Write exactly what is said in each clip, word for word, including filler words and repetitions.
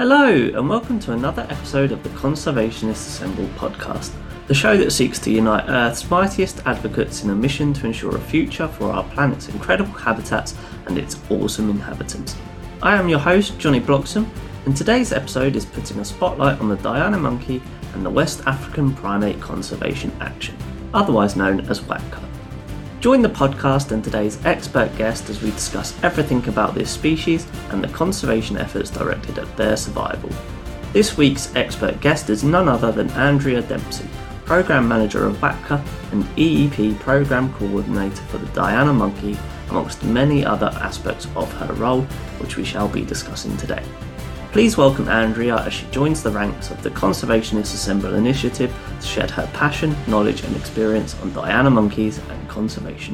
Hello, and welcome to another episode of the Conservationists Assemble podcast, the show that seeks to unite Earth's mightiest advocates in a mission to ensure a future for our planet's incredible habitats and its awesome inhabitants. I am your host, Johnny Bloxham, and today's episode is putting a spotlight on the Diana monkey and the West African Primate Conservation Action, otherwise known as WAPCA. Join the podcast and today's expert guest as we discuss everything about this species and the conservation efforts directed at their survival. This week's expert guest is none other than Andrea Dempsey, Programme Manager of WAPCA and E E P Programme Coordinator for the Diana monkey, amongst many other aspects of her role, which we shall be discussing today. Please welcome Andrea as she joins the ranks of the Conservationists Assemble initiative to shed her passion, knowledge and experience on Diana monkeys and conservation.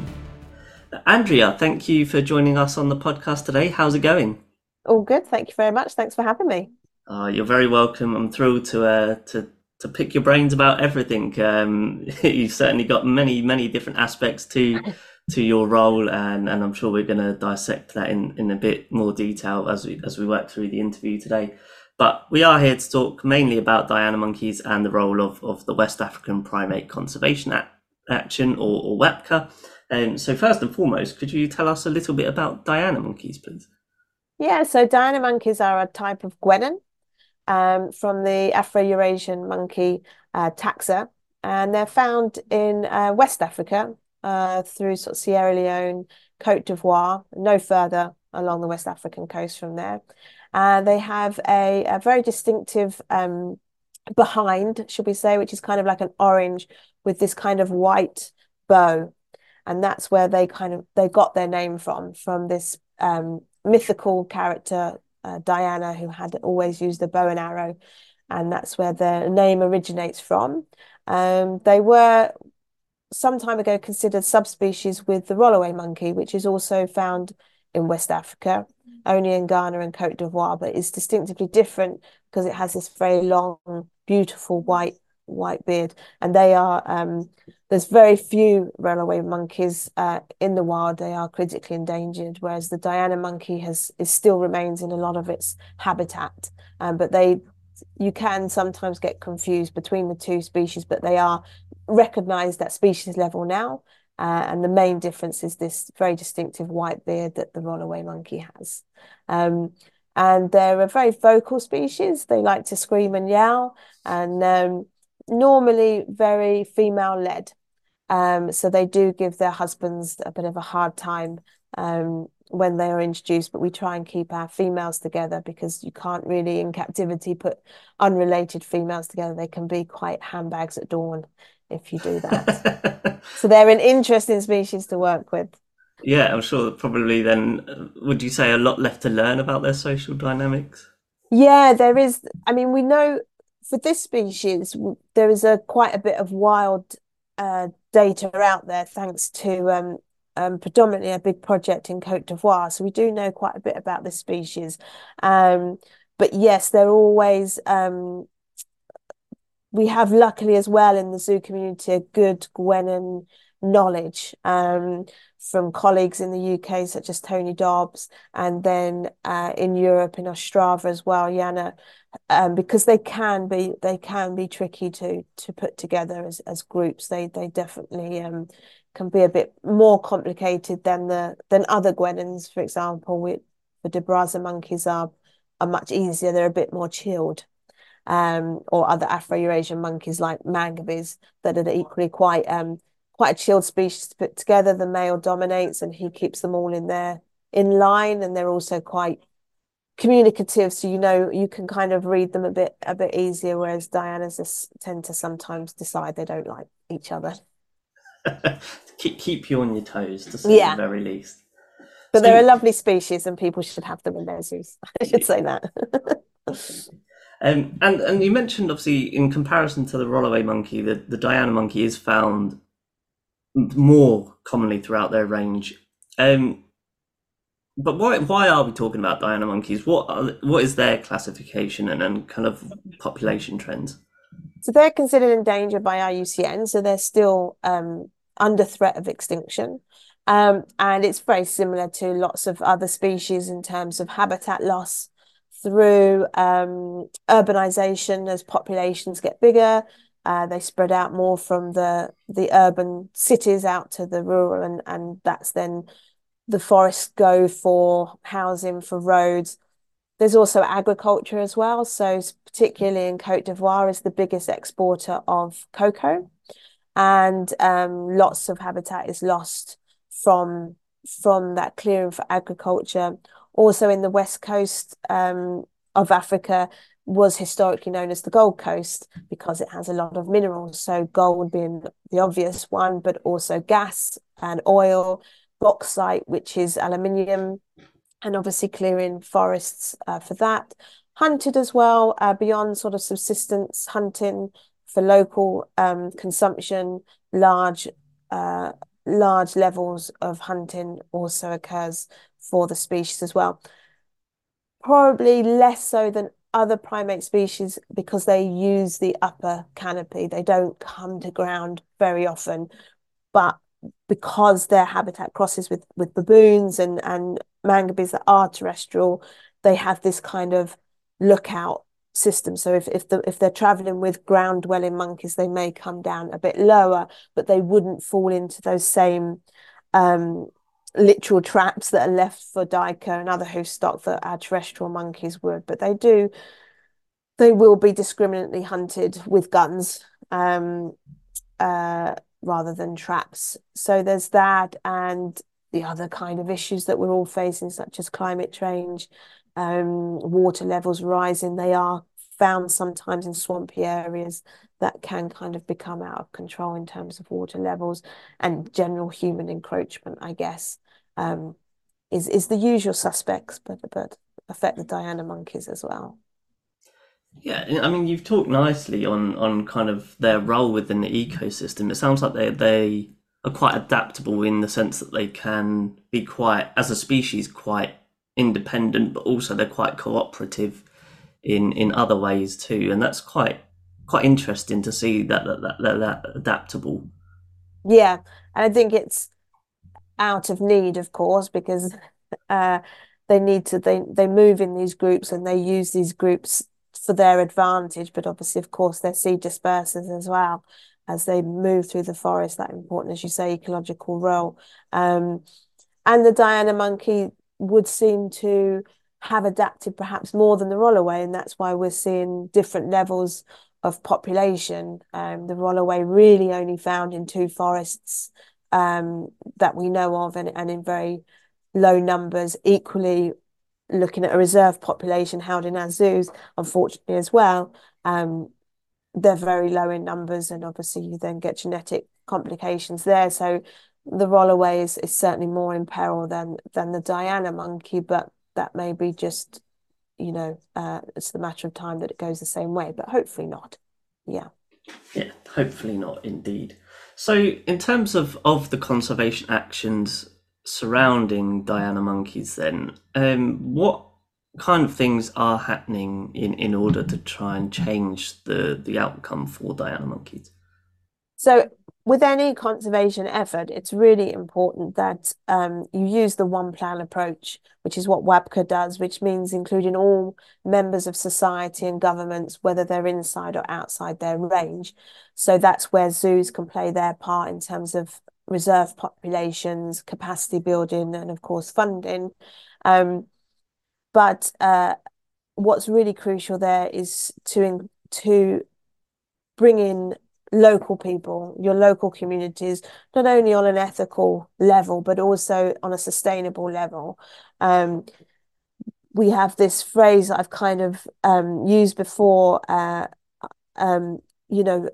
Andrea, thank you for joining us on the podcast today. How's it going? All good, thank you very much. Thanks for having me. Uh, you're very welcome. I'm thrilled to uh, to to pick your brains about everything. Um, you've certainly got many, many different aspects to to your role, and, and I'm sure we're going to dissect that in, in a bit more detail as we as we work through the interview today. But we are here to talk mainly about Diana monkeys and the role of, of the West African Primate Conservation Act, Action, or, or WAPCA. Um, so first and foremost, could you tell us a little bit about Diana monkeys, please? Yeah, so Diana monkeys are a type of guenon um, from the Afro-Eurasian monkey uh, taxa, and they're found in uh, West Africa uh, through sort of Sierra Leone, Côte d'Ivoire, no further along the West African coast from there. Uh, they have a, a very distinctive um, behind, should we say, which is kind of like an orange with this kind of white bow. And that's where they kind of, they got their name from, from this um, mythical character, uh, Diana, who had always used the bow and arrow. And that's where their name originates from. Um, they were some time ago considered subspecies with the Rollaway monkey, which is also found in West Africa, only in Ghana and Côte d'Ivoire, but is distinctively different because it has this very long, beautiful white white beard. And they are, um, there's very few Rollaway monkeys uh, in the wild. They are critically endangered, whereas the Diana monkey has is still remains in a lot of its habitat. Um, but they, you can sometimes get confused between the two species, but they are recognized at species level now. Uh, and the main difference is this very distinctive white beard that the Rollaway monkey has. Um, and they're a very vocal species. They like to scream and yell, and um, normally very female-led. Um, so they do give their husbands a bit of a hard time um, when they are introduced, but we try and keep our females together because you can't really in captivity put unrelated females together. They can be quite handbags at dawn if you do that. So they're an interesting species to work with. Yeah, I'm sure probably then, would you say a lot left to learn about their social dynamics? Yeah, there is. I mean, we know for this species, there is a quite a bit of wild uh, data out there, thanks to um, um, predominantly a big project in Côte d'Ivoire. So we do know quite a bit about this species. Um, but yes, they're always, um, we have luckily as well in the zoo community a good guenon knowledge um, from colleagues in the U K, such as Tony Dobbs, and then uh, in Europe, in Ostrava as well, Jana, um, because they can be they can be tricky to to put together as, as groups. They they definitely um, can be a bit more complicated than the than other guenons. For example, with the DeBraza monkeys are are much easier. They're a bit more chilled. Um, or other Afro-Eurasian monkeys like mangabes that are equally quite um, quite a chilled species to put together. The male dominates and he keeps them all in there in line, and they're also quite communicative, so you know you can kind of read them a bit a bit easier, whereas Dianas just tend to sometimes decide they don't like each other. keep keep you on your toes, to say Yeah, the very least. but So, they're a lovely species and people should have them in their zoos. I should say that. um, and and you mentioned obviously in comparison to the Rollaway monkey, the the Diana monkey is found more commonly throughout their range. Um, but why why are we talking about Diana monkeys? What are, what is their classification and, and kind of population trends? So they're considered endangered by I U C N, so they're still um, under threat of extinction. Um, and it's very similar to lots of other species in terms of habitat loss, through um, urbanization. As populations get bigger, uh, they spread out more from the the urban cities out to the rural, and and that's then the forests go for housing, for roads. There's also agriculture as well. So particularly in Côte d'Ivoire is the biggest exporter of cocoa, and um, lots of habitat is lost from from that clearing for agriculture. Also in the west coast um, of Africa was historically known as the Gold Coast because it has a lot of minerals. So gold being the obvious one, but also gas and oil, bauxite, which is aluminium, and obviously clearing forests uh, for that. Hunted as well, uh, beyond sort of subsistence hunting for local um, consumption, large uh, large levels of hunting also occurs for the species as well. Probably less so than other primate species because they use the upper canopy. They don't come to ground very often, but because their habitat crosses with with baboons and and mangabes that are terrestrial, they have this kind of lookout system. So if if the if they're traveling with ground dwelling monkeys, they may come down a bit lower, but they wouldn't fall into those same um literal traps that are left for duiker and other hoofstock that our terrestrial monkeys would. But they do they will be discriminately hunted with guns. Um uh rather than traps. So there's that, and the other kind of issues that we're all facing, such as climate change, um, water levels rising. They are found sometimes in swampy areas that can kind of become out of control in terms of water levels, and general human encroachment, I guess, um, is is the usual suspects, but but affect the Diana monkeys as well. Yeah, I mean, you've talked nicely on on kind of their role within the ecosystem. It sounds like they they are quite adaptable in the sense that they can be quite, as a species, quite independent, but also they're quite cooperative in in other ways too, and that's quite quite interesting to see that that that, that, that adaptable. Yeah, and I think it's out of need, of course, because uh, they need to they they move in these groups and they use these groups for their advantage. But obviously, of course, they're seed dispersers as well as they move through the forest. That important, as you say, ecological role. Um, and the Diana monkey would seem to have adapted perhaps more than the Rollaway, and that's why we're seeing different levels of population. Um, the Rollaway really only found in two forests um, that we know of, and, and in very low numbers. Equally, looking at a reserve population held in our zoos, unfortunately as well, um, they're very low in numbers, and obviously you then get genetic complications there. So the Rollaway is, is certainly more in peril than than the Diana monkey, but that may be just, you know, uh, it's the matter of time that it goes the same way, but hopefully not. Yeah. Yeah, hopefully not, indeed. So, in terms of of the conservation actions surrounding Diana monkeys, then, um, what kind of things are happening in in order to try and change the the outcome for Diana monkeys? So with any conservation effort, it's really important that um, you use the one plan approach, which is what WAPCA does, which means including all members of society and governments, whether they're inside or outside their range. So that's where zoos can play their part in terms of reserve populations, capacity building, and of course funding. Um, but uh, what's really crucial there is to to bring in local people, your local communities, not only on an ethical level, but also on a sustainable level. Um, we have this phrase that I've kind of um, used before, uh, um, you know,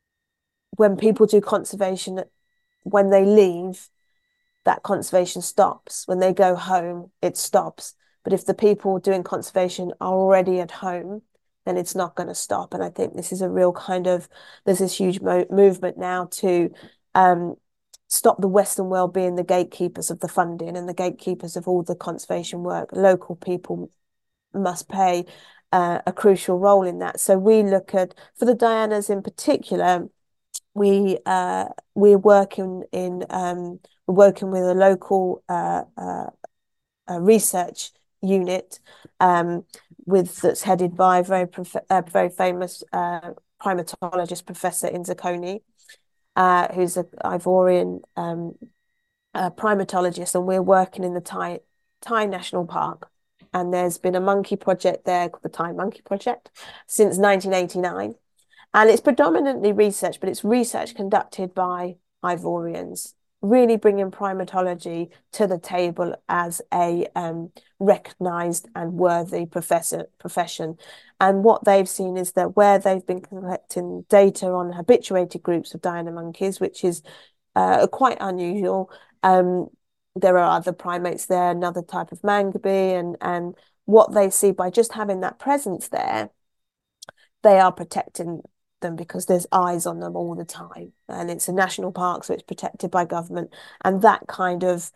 when people do conservation, when they leave, that conservation stops. When they go home, it stops. But if the people doing conservation are already at home, then it's not going to stop. And I think this is a real kind of, there's this huge mo movement now to um, stop the Western world being the gatekeepers of the funding and the gatekeepers of all the conservation work. Local people must play uh, a crucial role in that. So we look at, for the Dianas in particular, we uh, we're working in um, we're working with a local uh, uh, uh, research unit um, with that's headed by a very uh, very famous uh, primatologist, Professor Inzakoni, uh, who's an Ivorian um, uh, primatologist, and we're working in the Tai Tai National Park. And there's been a monkey project there called the Tai Monkey Project since nineteen eighty-nine. And it's predominantly research, but it's research conducted by Ivorians, really bringing primatology to the table as a um, recognised and worthy professor, profession. And what they've seen is that where they've been collecting data on habituated groups of Diana monkeys, which is uh, quite unusual, um, there are other primates there, another type of mangabey, and, and what they see by just having that presence there, they are protecting them because there's eyes on them all the time, and it's a national park, so it's protected by government. And that kind of,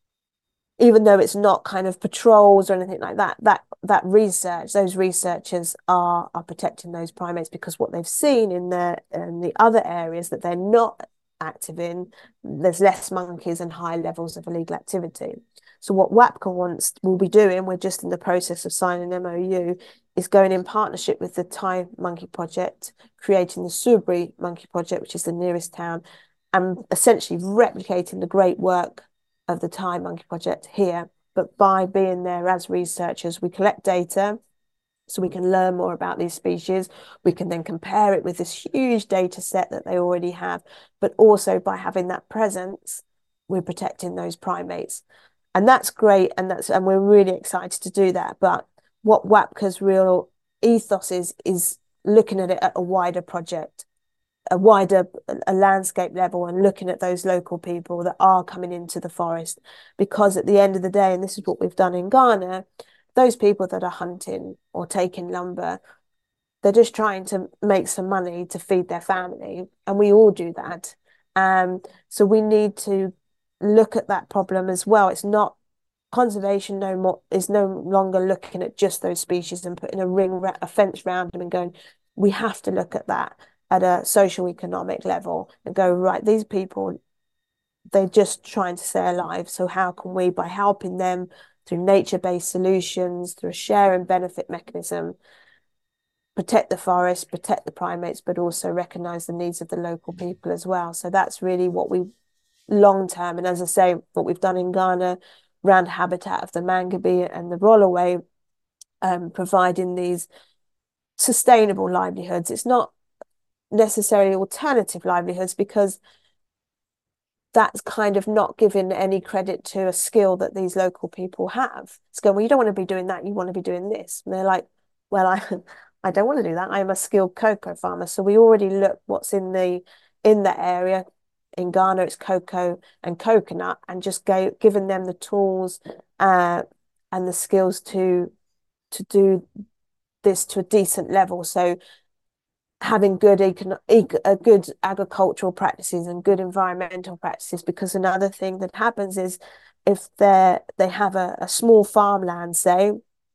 even though it's not kind of patrols or anything like that, that that research, those researchers are are protecting those primates, because what they've seen in the in the other areas that they're not active in, there's less monkeys and high levels of illegal activity. So what W A P C A wants will be doing, we're just in the process of signing an M O U, is going in partnership with the Tai Monkey Project, creating the Sudbury Monkey Project, which is the nearest town, and essentially replicating the great work of the Tai Monkey Project here. But by being there as researchers, we collect data so we can learn more about these species. We can then compare it with this huge data set that they already have. But also by having that presence, we're protecting those primates. And that's great. And that's and we're really excited to do that. But what W A P C A's real ethos is, is looking at it at a wider project, a wider a landscape level, and looking at those local people that are coming into the forest. Because at the end of the day, and this is what we've done in Ghana, those people that are hunting or taking lumber, they're just trying to make some money to feed their family, and we all do that. Um, so we need to look at that problem as well. It's not conservation no more is no longer looking at just those species and putting a ring a fence around them and going, we have to look at that at a social economic level and go, right, these people, they're just trying to stay alive. So how can we, by helping them through nature-based solutions, through a share and benefit mechanism, protect the forest, protect the primates, but also recognise the needs of the local people as well. So that's really what we long term, and as I say, what we've done in Ghana around habitat of the mangabey and the rollaway, um, providing these sustainable livelihoods. It's not necessarily alternative livelihoods, because that's kind of not giving any credit to a skill that these local people have. It's going, well, you don't want to be doing that, you want to be doing this. And they're like, well, I I don't want to do that. I'm a skilled cocoa farmer. So we already look what's in the in the area. In Ghana, it's cocoa and coconut, and just go, giving them the tools uh, and the skills to to do this to a decent level. So having good econ uh, good agricultural practices and good environmental practices, because another thing that happens is if they're they have a, a small farmland, say,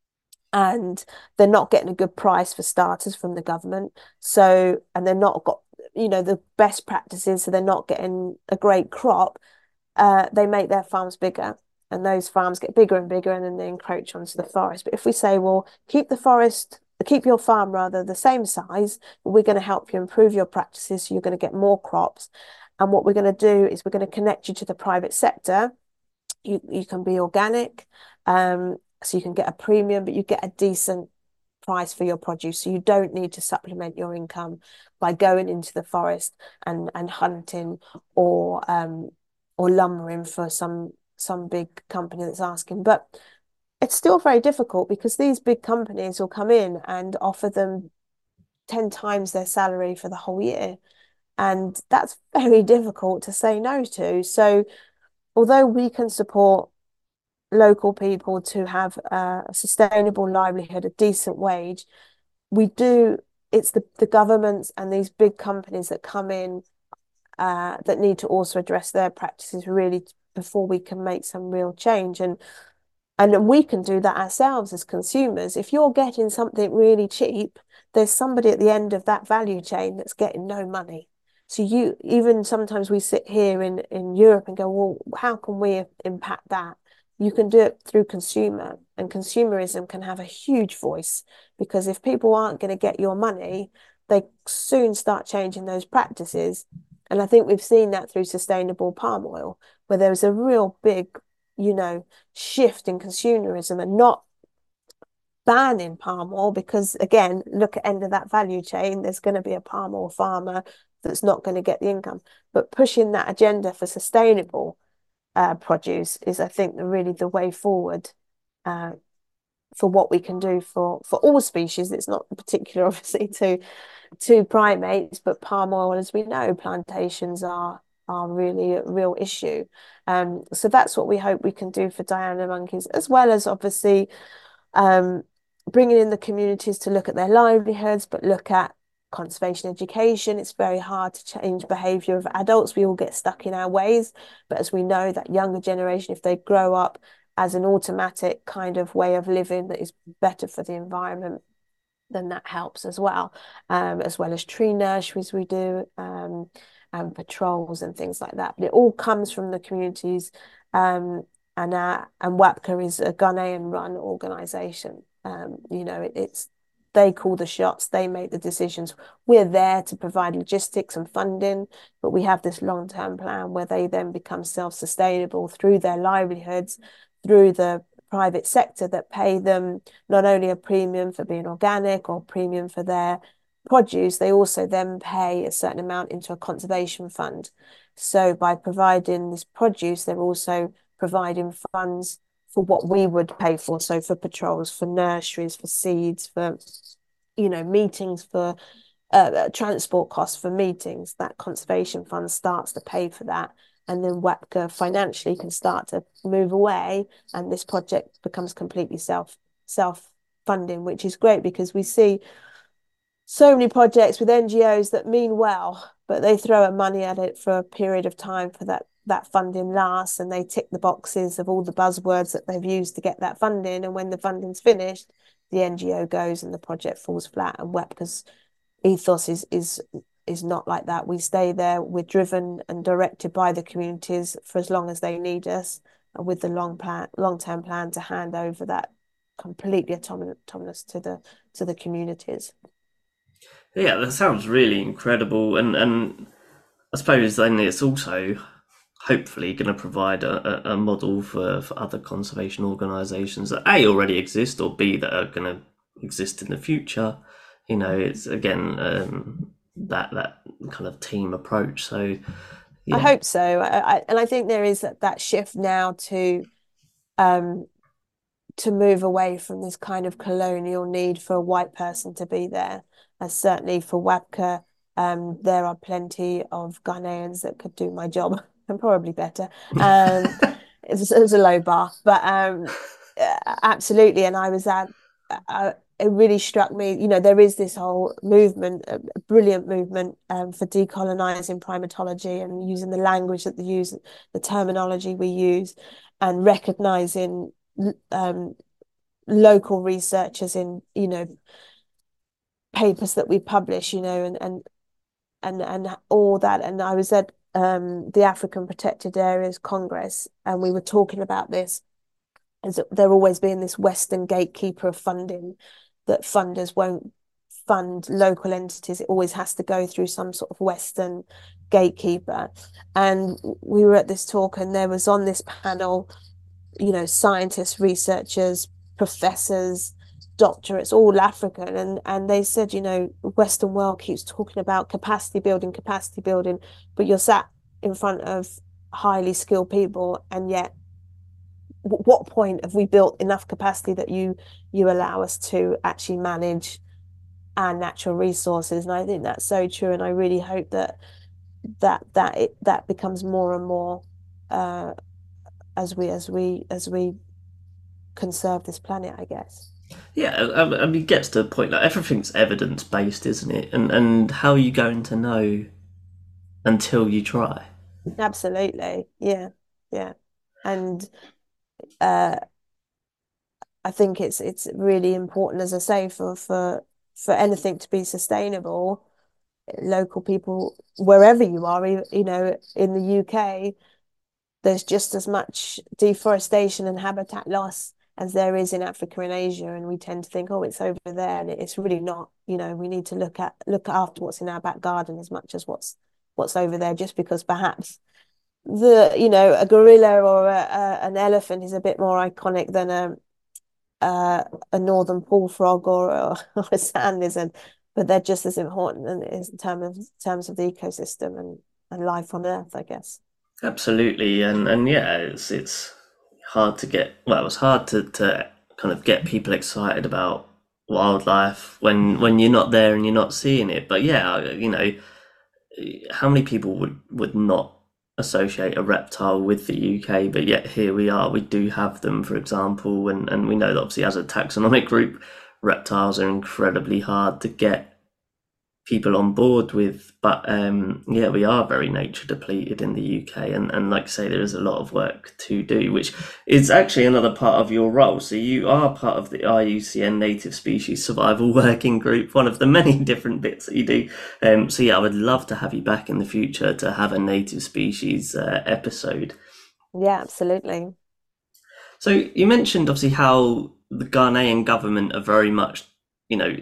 and they're not getting a good price for starters from the government, so and they're not got you know the best practices, so they're not getting a great crop, uh, they make their farms bigger, and those farms get bigger and bigger, and then they encroach onto the forest. But if we say, well, keep the forest keep your farm rather the same size, we're going to help you improve your practices, so you're going to get more crops. And what we're going to do is we're going to connect you to the private sector. You, you can be organic, um, so you can get a premium, but you get a decent price for your produce. So you don't need to supplement your income by going into the forest and, and hunting or um, or lumbering for some some big company that's asking. But it's still very difficult, because these big companies will come in and offer them ten times their salary for the whole year. And that's very difficult to say no to. So although we can support local people to have a sustainable livelihood, a decent wage, we do, it's the, the governments and these big companies that come in uh, that need to also address their practices really before we can make some real change. And And we can do that ourselves as consumers. If you're getting something really cheap, there's somebody at the end of that value chain that's getting no money. So you, even sometimes we sit here in, in Europe and go, well, how can we impact that? you can do it through consumer, and consumerism can have a huge voice, because if people aren't going to get your money, they soon start changing those practices. And I think we've seen that through sustainable palm oil, where there was a real big, you know, shift in consumerism and not banning palm oil, because again, look at end of that value chain, there's going to be a palm oil farmer that's not going to get the income. But pushing that agenda for sustainable uh, produce is, I think, the, really the way forward uh, for what we can do for for all species. It's not particular, obviously, to to primates, but palm oil, as we know, plantations are are really a real issue. Um, so that's what we hope we can do for Diana monkeys, as well as obviously um, bringing in the communities to look at their livelihoods, but look at conservation education. It's very hard to change behaviour of adults. We all get stuck in our ways. But as we know, that younger generation, if they grow up as an automatic kind of way of living that is better for the environment, then that helps as well. Um, as well as tree nurseries we do, um, and patrols and things like that. But it all comes from the communities. Um, and uh, and WAPCA is a Ghanaian run organisation. Um, you know, it, it's they call the shots, they make the decisions. We're there to provide logistics and funding, but we have this long-term plan where they then become self-sustainable through their livelihoods, through the private sector that pay them not only a premium for being organic or premium for their produce, they also then pay a certain amount into a conservation fund. So by providing this produce, they're also providing funds for what we would pay for. So for patrols, for nurseries, for seeds, for, you know, meetings, for uh, transport costs for meetings, that conservation fund starts to pay for that. And then WAPCA financially can start to move away, and this project becomes completely self self funding, which is great, because we see so many projects with N G Os that mean well, but they throw money at it for a period of time for that that funding lasts, and they tick the boxes of all the buzzwords that they've used to get that funding. And when the funding's finished, the N G O goes and the project falls flat. And WAPCA's ethos is is is not like that. We stay there. We're driven and directed by the communities for as long as they need us, and with the long plan, long term plan to hand over that completely autonomous, autonomous to the to the communities. Yeah, that sounds really incredible, and and I suppose then it's also hopefully going to provide a, a model for, for other conservation organisations that A already exist, or B that are going to exist in the future. You know, it's again um, that that kind of team approach. So yeah. I hope so. I, I, and I think there is that, that shift now to um to move away from this kind of colonial need for a white person to be there. As certainly for WAPCA, um, there are plenty of Ghanaians that could do my job and probably better. Um, it's, it's a low bar, but um, absolutely. And I was at, uh, it really struck me, you know, there is this whole movement, a brilliant movement um, for decolonizing primatology and using the language that they use, the terminology we use, and recognizing um, local researchers in, you know, papers that we publish, you know, and and and and all that. And I was at um, the African Protected Areas Congress, and we were talking about this, as there always being this Western gatekeeper of funding, that funders won't fund local entities. It always has to go through some sort of Western gatekeeper. And we were at this talk, and there was on this panel, you know, scientists, researchers, professors, doctorates, all African. And, and they said, you know, Western world keeps talking about capacity building, capacity building, but you're sat in front of highly skilled people, and yet what point have we built enough capacity that you you allow us to actually manage our natural resources? And I think that's so true. And I really hope that that that it that becomes more and more uh, as we as we as we conserve this planet, I guess. Yeah, I, I mean, it gets to the point that everything's evidence based, isn't it? And and how are you going to know until you try? Absolutely, yeah, yeah. And uh, I think it's it's really important, as I say, for for for anything to be sustainable. Local people, wherever you are, you know, in the U K, there's just as much deforestation and habitat loss as there is in Africa and Asia, and we tend to think, oh, it's over there, and it's really not. You know, we need to look at look after what's in our back garden as much as what's what's over there, just because perhaps the you know a gorilla or a, a, an elephant is a bit more iconic than a a, a northern bullfrog or, or, or a sand lizard, but they're just as important in, in terms of terms of the ecosystem and and life on Earth, I guess. Absolutely, and and yeah, it's it's hard to get. Well, it's hard to to kind of get people excited about wildlife when when you're not there and you're not seeing it. But yeah, you know, how many people would would not associate a reptile with the U K? But yet here we are. We do have them, for example, and and we know that obviously as a taxonomic group, reptiles are incredibly hard to get people on board with. But um yeah, we are very nature depleted in the U K, and and like I say, there is a lot of work to do, which is actually another part of your role. So you are part of the I U C N Native Species Survival Working Group, one of the many different bits that you do. Um so yeah, I would love to have you back in the future to have a native species uh, episode. Yeah, absolutely. So you mentioned obviously how the Ghanaian government are very much, you know,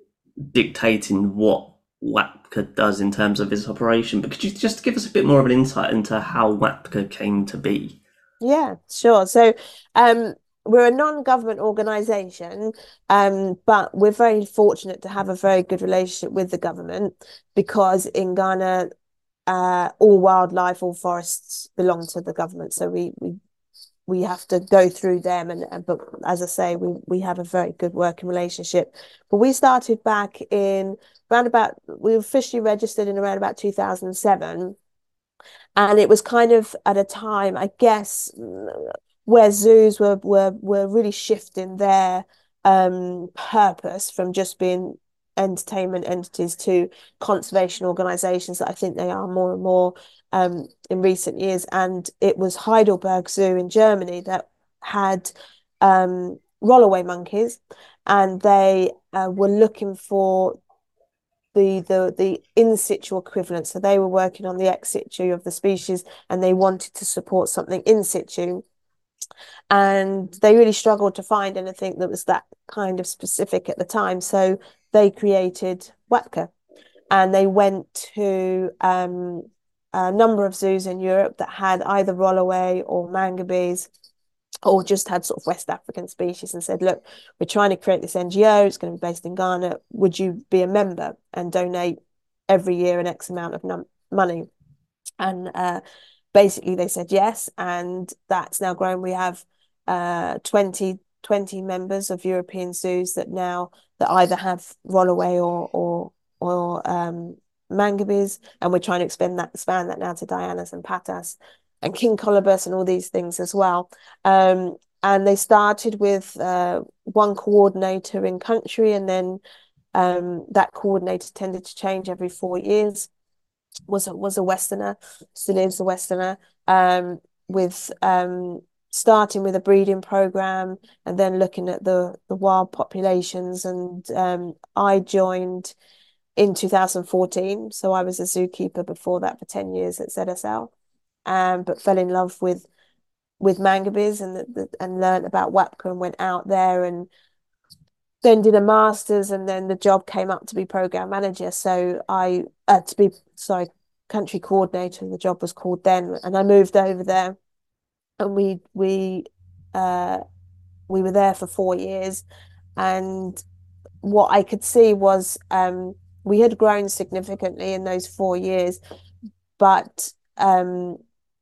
dictating what WAPCA does in terms of its operation, but could you just give us a bit more of an insight into how WAPCA came to be? Yeah, sure. So, um, we're a non-government organization, um, but we're very fortunate to have a very good relationship with the government because in Ghana, uh, all wildlife, all forests belong to the government. So we we we have to go through them, and, and but as I say, we we have a very good working relationship. But we started back in around about we were officially registered in around about two thousand seven. And it was kind of at a time, I guess, where zoos were were were really shifting their um purpose from just being entertainment entities to conservation organizations that I think they are more and more um in recent years. And it was Heidelberg Zoo in Germany that had um rollaway monkeys, and they uh, were looking for the the the in situ equivalent. So they were working on the ex situ of the species, and they wanted to support something in situ. And they really struggled to find anything that was that kind of specific at the time. So they created WAPCA, and they went to um, a number of zoos in Europe that had either rollaway or mangabeys, or just had sort of West African species, and said, look, we're trying to create this N G O. It's going to be based in Ghana. Would you be a member and donate every year an X amount of num- money? And uh, basically they said yes. And that's now grown. We have uh, twenty, twenty members of European zoos that now that either have rollaway or, or, or um, mangabeys. And we're trying to expand that, expand that now to Dianas and Patas and king colobus and all these things as well. Um, and they started with uh, one coordinator in country, and then um, that coordinator tended to change every four years. Was a, was a Westerner, still is a Westerner, um, with um, starting with a breeding program and then looking at the the wild populations. And um, I joined in two thousand fourteen, so I was a zookeeper before that for ten years at Z S L. Um, but fell in love with with mangabeys, and the, the, and learned about WAPCA, and went out there, and then did a master's, and then the job came up to be program manager. So I uh, to be sorry country coordinator, the job was called then, and I moved over there, and we we uh we were there for four years, and what I could see was um we had grown significantly in those four years, but um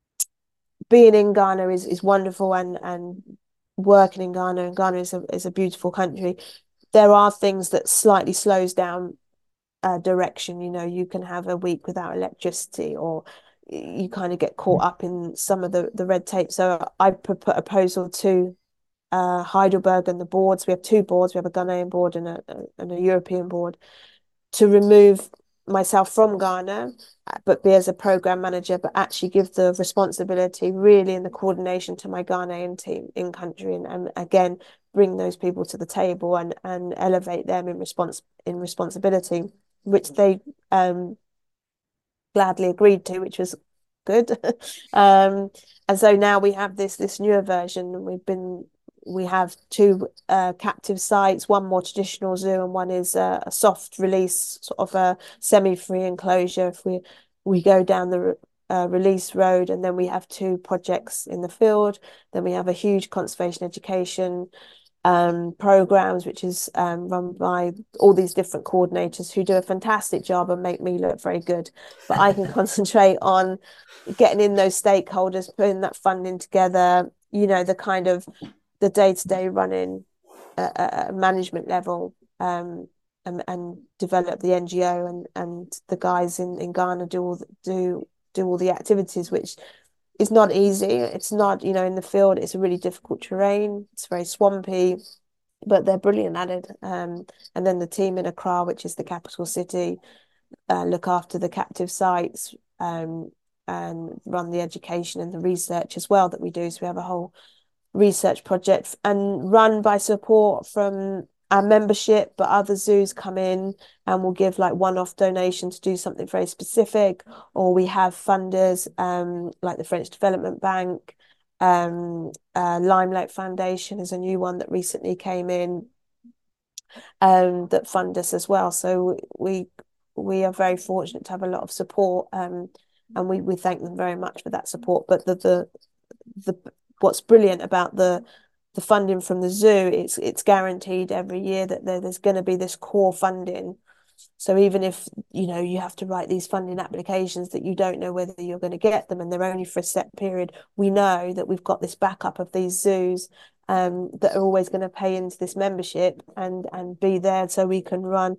being in Ghana is, is wonderful, and and working in Ghana, and Ghana is a is a beautiful country. There are things that slightly slows down uh, direction. You know, you can have a week without electricity, or you kind of get caught up in some of the the red tape. So I put a proposal to uh, Heidelberg and the boards. We have two boards. We have a Ghanaian board and a, and a European board, to remove myself from Ghana, but be as a program manager, but actually give the responsibility really in the coordination to my Ghanaian team in country, and, and again bring those people to the table, and and elevate them in response in responsibility, which they um gladly agreed to, which was good. um, and so now we have this this newer version, and we've been we have two uh, captive sites, one more traditional zoo, and one is uh, a soft release, sort of a semi-free enclosure. If we we go down the uh, release road, and then we have two projects in the field. Then we have a huge conservation education um, programs, which is um, run by all these different coordinators who do a fantastic job and make me look very good. But I can concentrate on getting in those stakeholders, putting that funding together, you know, the kind of the day-to-day running at uh, a management level, um, and, and develop the N G O, and and the guys in, in Ghana do all do do all the activities, which is not easy. It's not, you know, in the field, it's a really difficult terrain. It's very swampy, but they're brilliant at it. Um, and then the team in Accra, which is the capital city, uh, look after the captive sites, um, and run the education and the research as well that we do. So we have a whole research project, and run by support from our membership, but other zoos come in and will give like one-off donation to do something very specific, or we have funders um, like the French Development Bank, um, uh, Limelight Foundation is a new one that recently came in, um, that fund us as well. So we we are very fortunate to have a lot of support, um, and we we thank them very much for that support. But the the the what's brilliant about the the funding from the zoo, it's it's guaranteed every year that there, there's going to be this core funding. So even if, you know, you have to write these funding applications that you don't know whether you're going to get them, and they're only for a set period, we know that we've got this backup of these zoos um, that are always going to pay into this membership and and be there, so we can run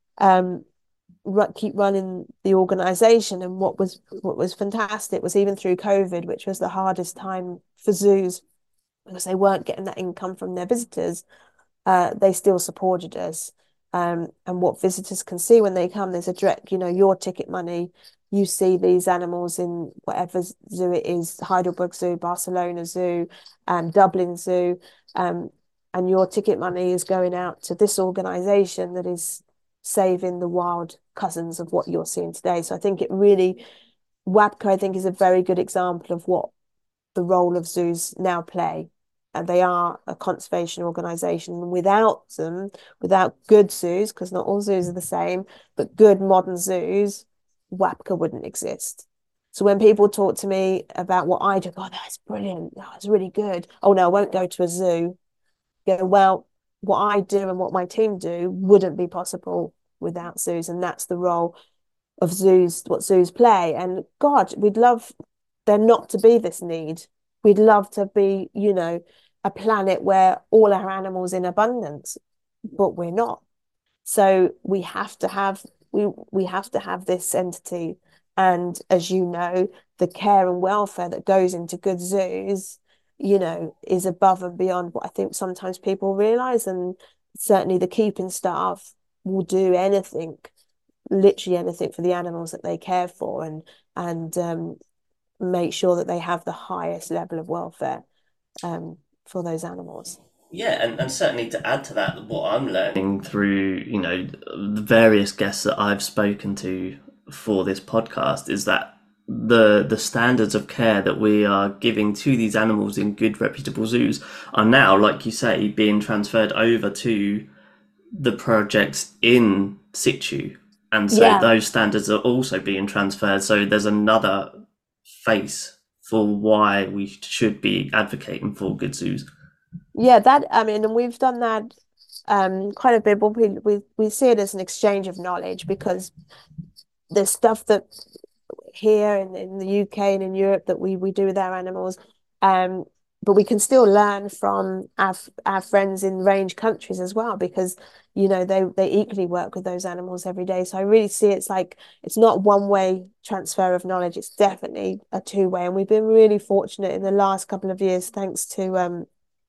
um keep running the organization. And what was what was fantastic was, even through COVID, which was the hardest time for zoos because they weren't getting that income from their visitors, uh, they still supported us. Um, and what visitors can see when they come, there's a direct, you know, your ticket money. You see these animals in whatever zoo it is, Heidelberg Zoo, Barcelona Zoo, um, Dublin Zoo, um, and your ticket money is going out to this organization that is saving the wild cousins of what you're seeing today. So I think it really, WAPCO, I think, is a very good example of what the role of zoos now play. And they are a conservation organisation. Without them, without good zoos, because not all zoos are the same, but good modern zoos, WAPCO wouldn't exist. So when people talk to me about what I do, oh, that's brilliant, oh, that's really good. Oh no, I won't go to a zoo. Go, well, what I do and what my team do wouldn't be possible without zoos, and that's the role of zoos, what zoos play. And God, we'd love there not to be this need. We'd love to be, you know, a planet where all our animals in abundance, but we're not. So we have to have we we have to have this entity. And as you know, the care and welfare that goes into good zoos, you know, is above and beyond what I think sometimes people realize. And certainly the keeping staff will do anything, literally anything, for the animals that they care for, and and um, make sure that they have the highest level of welfare um, for those animals. Yeah, and, and certainly to add to that, what I'm learning through, you know, the various guests that I've spoken to for this podcast is that the the standards of care that we are giving to these animals in good, reputable zoos are now, like you say, being transferred over to the projects in situ. And so Yeah, those standards are also being transferred. So there's another face for why we should be advocating for good zoos. yeah, that I mean, and we've done that um quite a bit, but we we we see it as an exchange of knowledge, because there's stuff that here in, in the U K and in Europe that we we do with our animals, um, but we can still learn from our our friends in range countries as well, because you know they they equally work with those animals every day. So I really see it's like it's not one way transfer of knowledge; it's definitely a two way. And we've been really fortunate in the last couple of years, thanks to um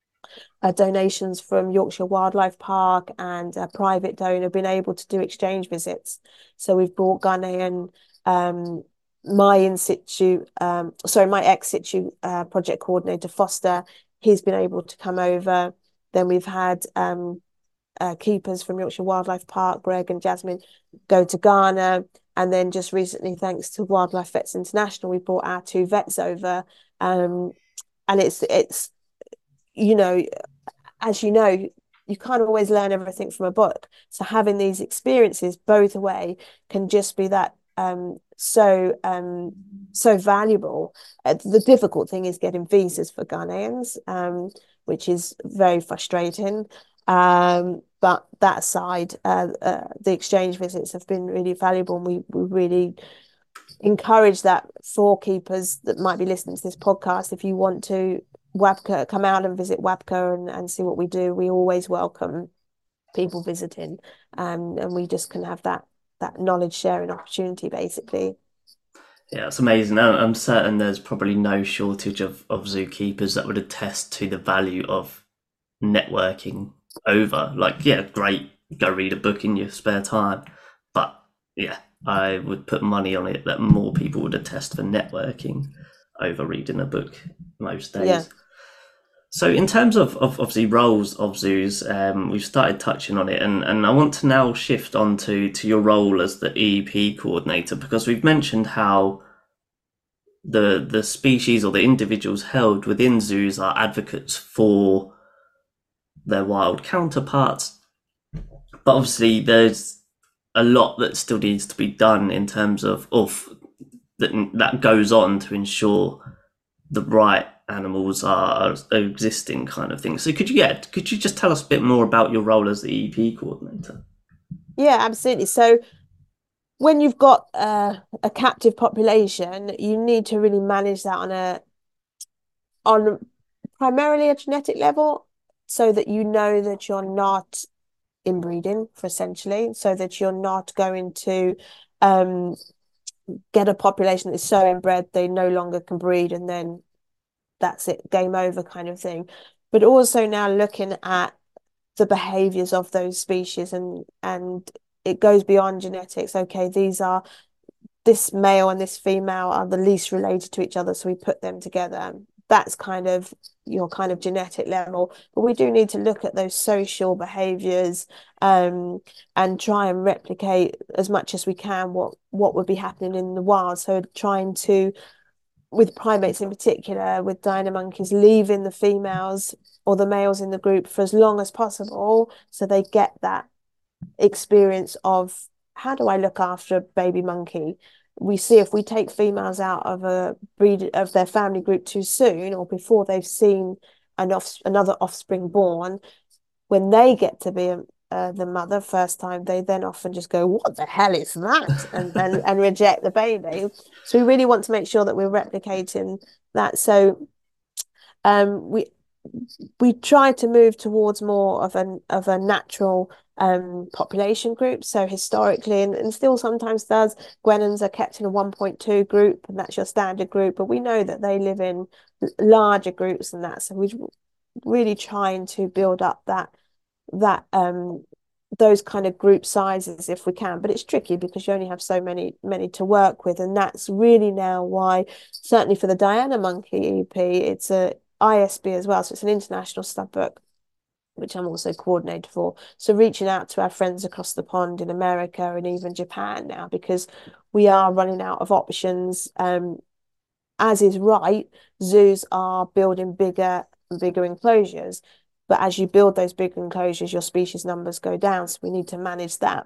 uh, donations from Yorkshire Wildlife Park and a private donor, been able to do exchange visits. So we've brought Ghanaian, um, my in situ, um, sorry, my ex situ uh, project coordinator, Foster, he's been able to come over. Then we've had um, uh, keepers from Yorkshire Wildlife Park, Greg and Jasmine, go to Ghana. and then just recently, thanks to Wildlife Vets International, we brought our two vets over. Um, and it's it's you know, as you know, you can't always learn everything from a book. So having these experiences both way can just be that um, so um, so valuable. Uh, the difficult thing is getting visas for Ghanaians, um, which is very frustrating. Um, but that aside, uh, uh, the exchange visits have been really valuable, and we we really encourage that for keepers that might be listening to this podcast. If you want to WABCA, come out and visit WABCA and, and see what we do. We always welcome people visiting, um, and we just can have that that knowledge sharing opportunity, basically. Yeah, it's amazing. I'm certain there's probably no shortage of, of zookeepers that would attest to the value of networking over. Like, yeah, great, go read a book in your spare time. But yeah, I would put money on it that more people would attest for networking over reading a book most days. Yeah. So in terms of, of obviously roles of zoos, um, we've started touching on it, and, and I want to now shift on to, to your role as the E E P coordinator, because we've mentioned how the the species or the individuals held within zoos are advocates for their wild counterparts. But obviously there's a lot that still needs to be done in terms of, of that, that goes on to ensure the right animals are, are existing, kind of thing. So could you get could you just tell us a bit more about your role as the E E P coordinator? Yeah, absolutely. So when you've got uh, a captive population, you need to really manage that on a on primarily a genetic level, so that you know that you're not inbreeding, for essentially, so that you're not going to um, get a population that's so inbred they no longer can breed, and then that's it, game over, kind of thing. But also now looking at the behaviors of those species, and and it goes beyond genetics. Okay, these are this male and this female are the least related to each other, so we put them together. That's kind of your kind of genetic level, but we do need to look at those social behaviors, um, and try and replicate as much as we can what what would be happening in the wild. So trying to, with primates in particular, with Diana monkeys, leaving the females or the males in the group for as long as possible, so they get that experience of, how do I look after a baby monkey? We see if we take females out of a breed of their family group too soon, or before they've seen an off another offspring born, when they get to be a, uh, the mother first time, they then often just go, "What the hell is that?" and and and reject the baby. So we really want to make sure that we're replicating that. So um, we we try to move towards more of an of a natural um population group. So historically, and, and still sometimes does, Guenons are kept in a one point two group, and that's your standard group, but we know that they live in larger groups than that. So we're really trying to build up that that um those kind of group sizes if we can, but it's tricky because you only have so many many to work with. And that's really now why, certainly for the Diana monkey E P, it's a I S B as well, so it's an international stud book, which I'm also coordinator for. So reaching out to our friends across the pond in America and even Japan now, because we are running out of options. Um, as is right, zoos are building bigger and bigger enclosures. But as you build those big enclosures, your species numbers go down. So we need to manage that,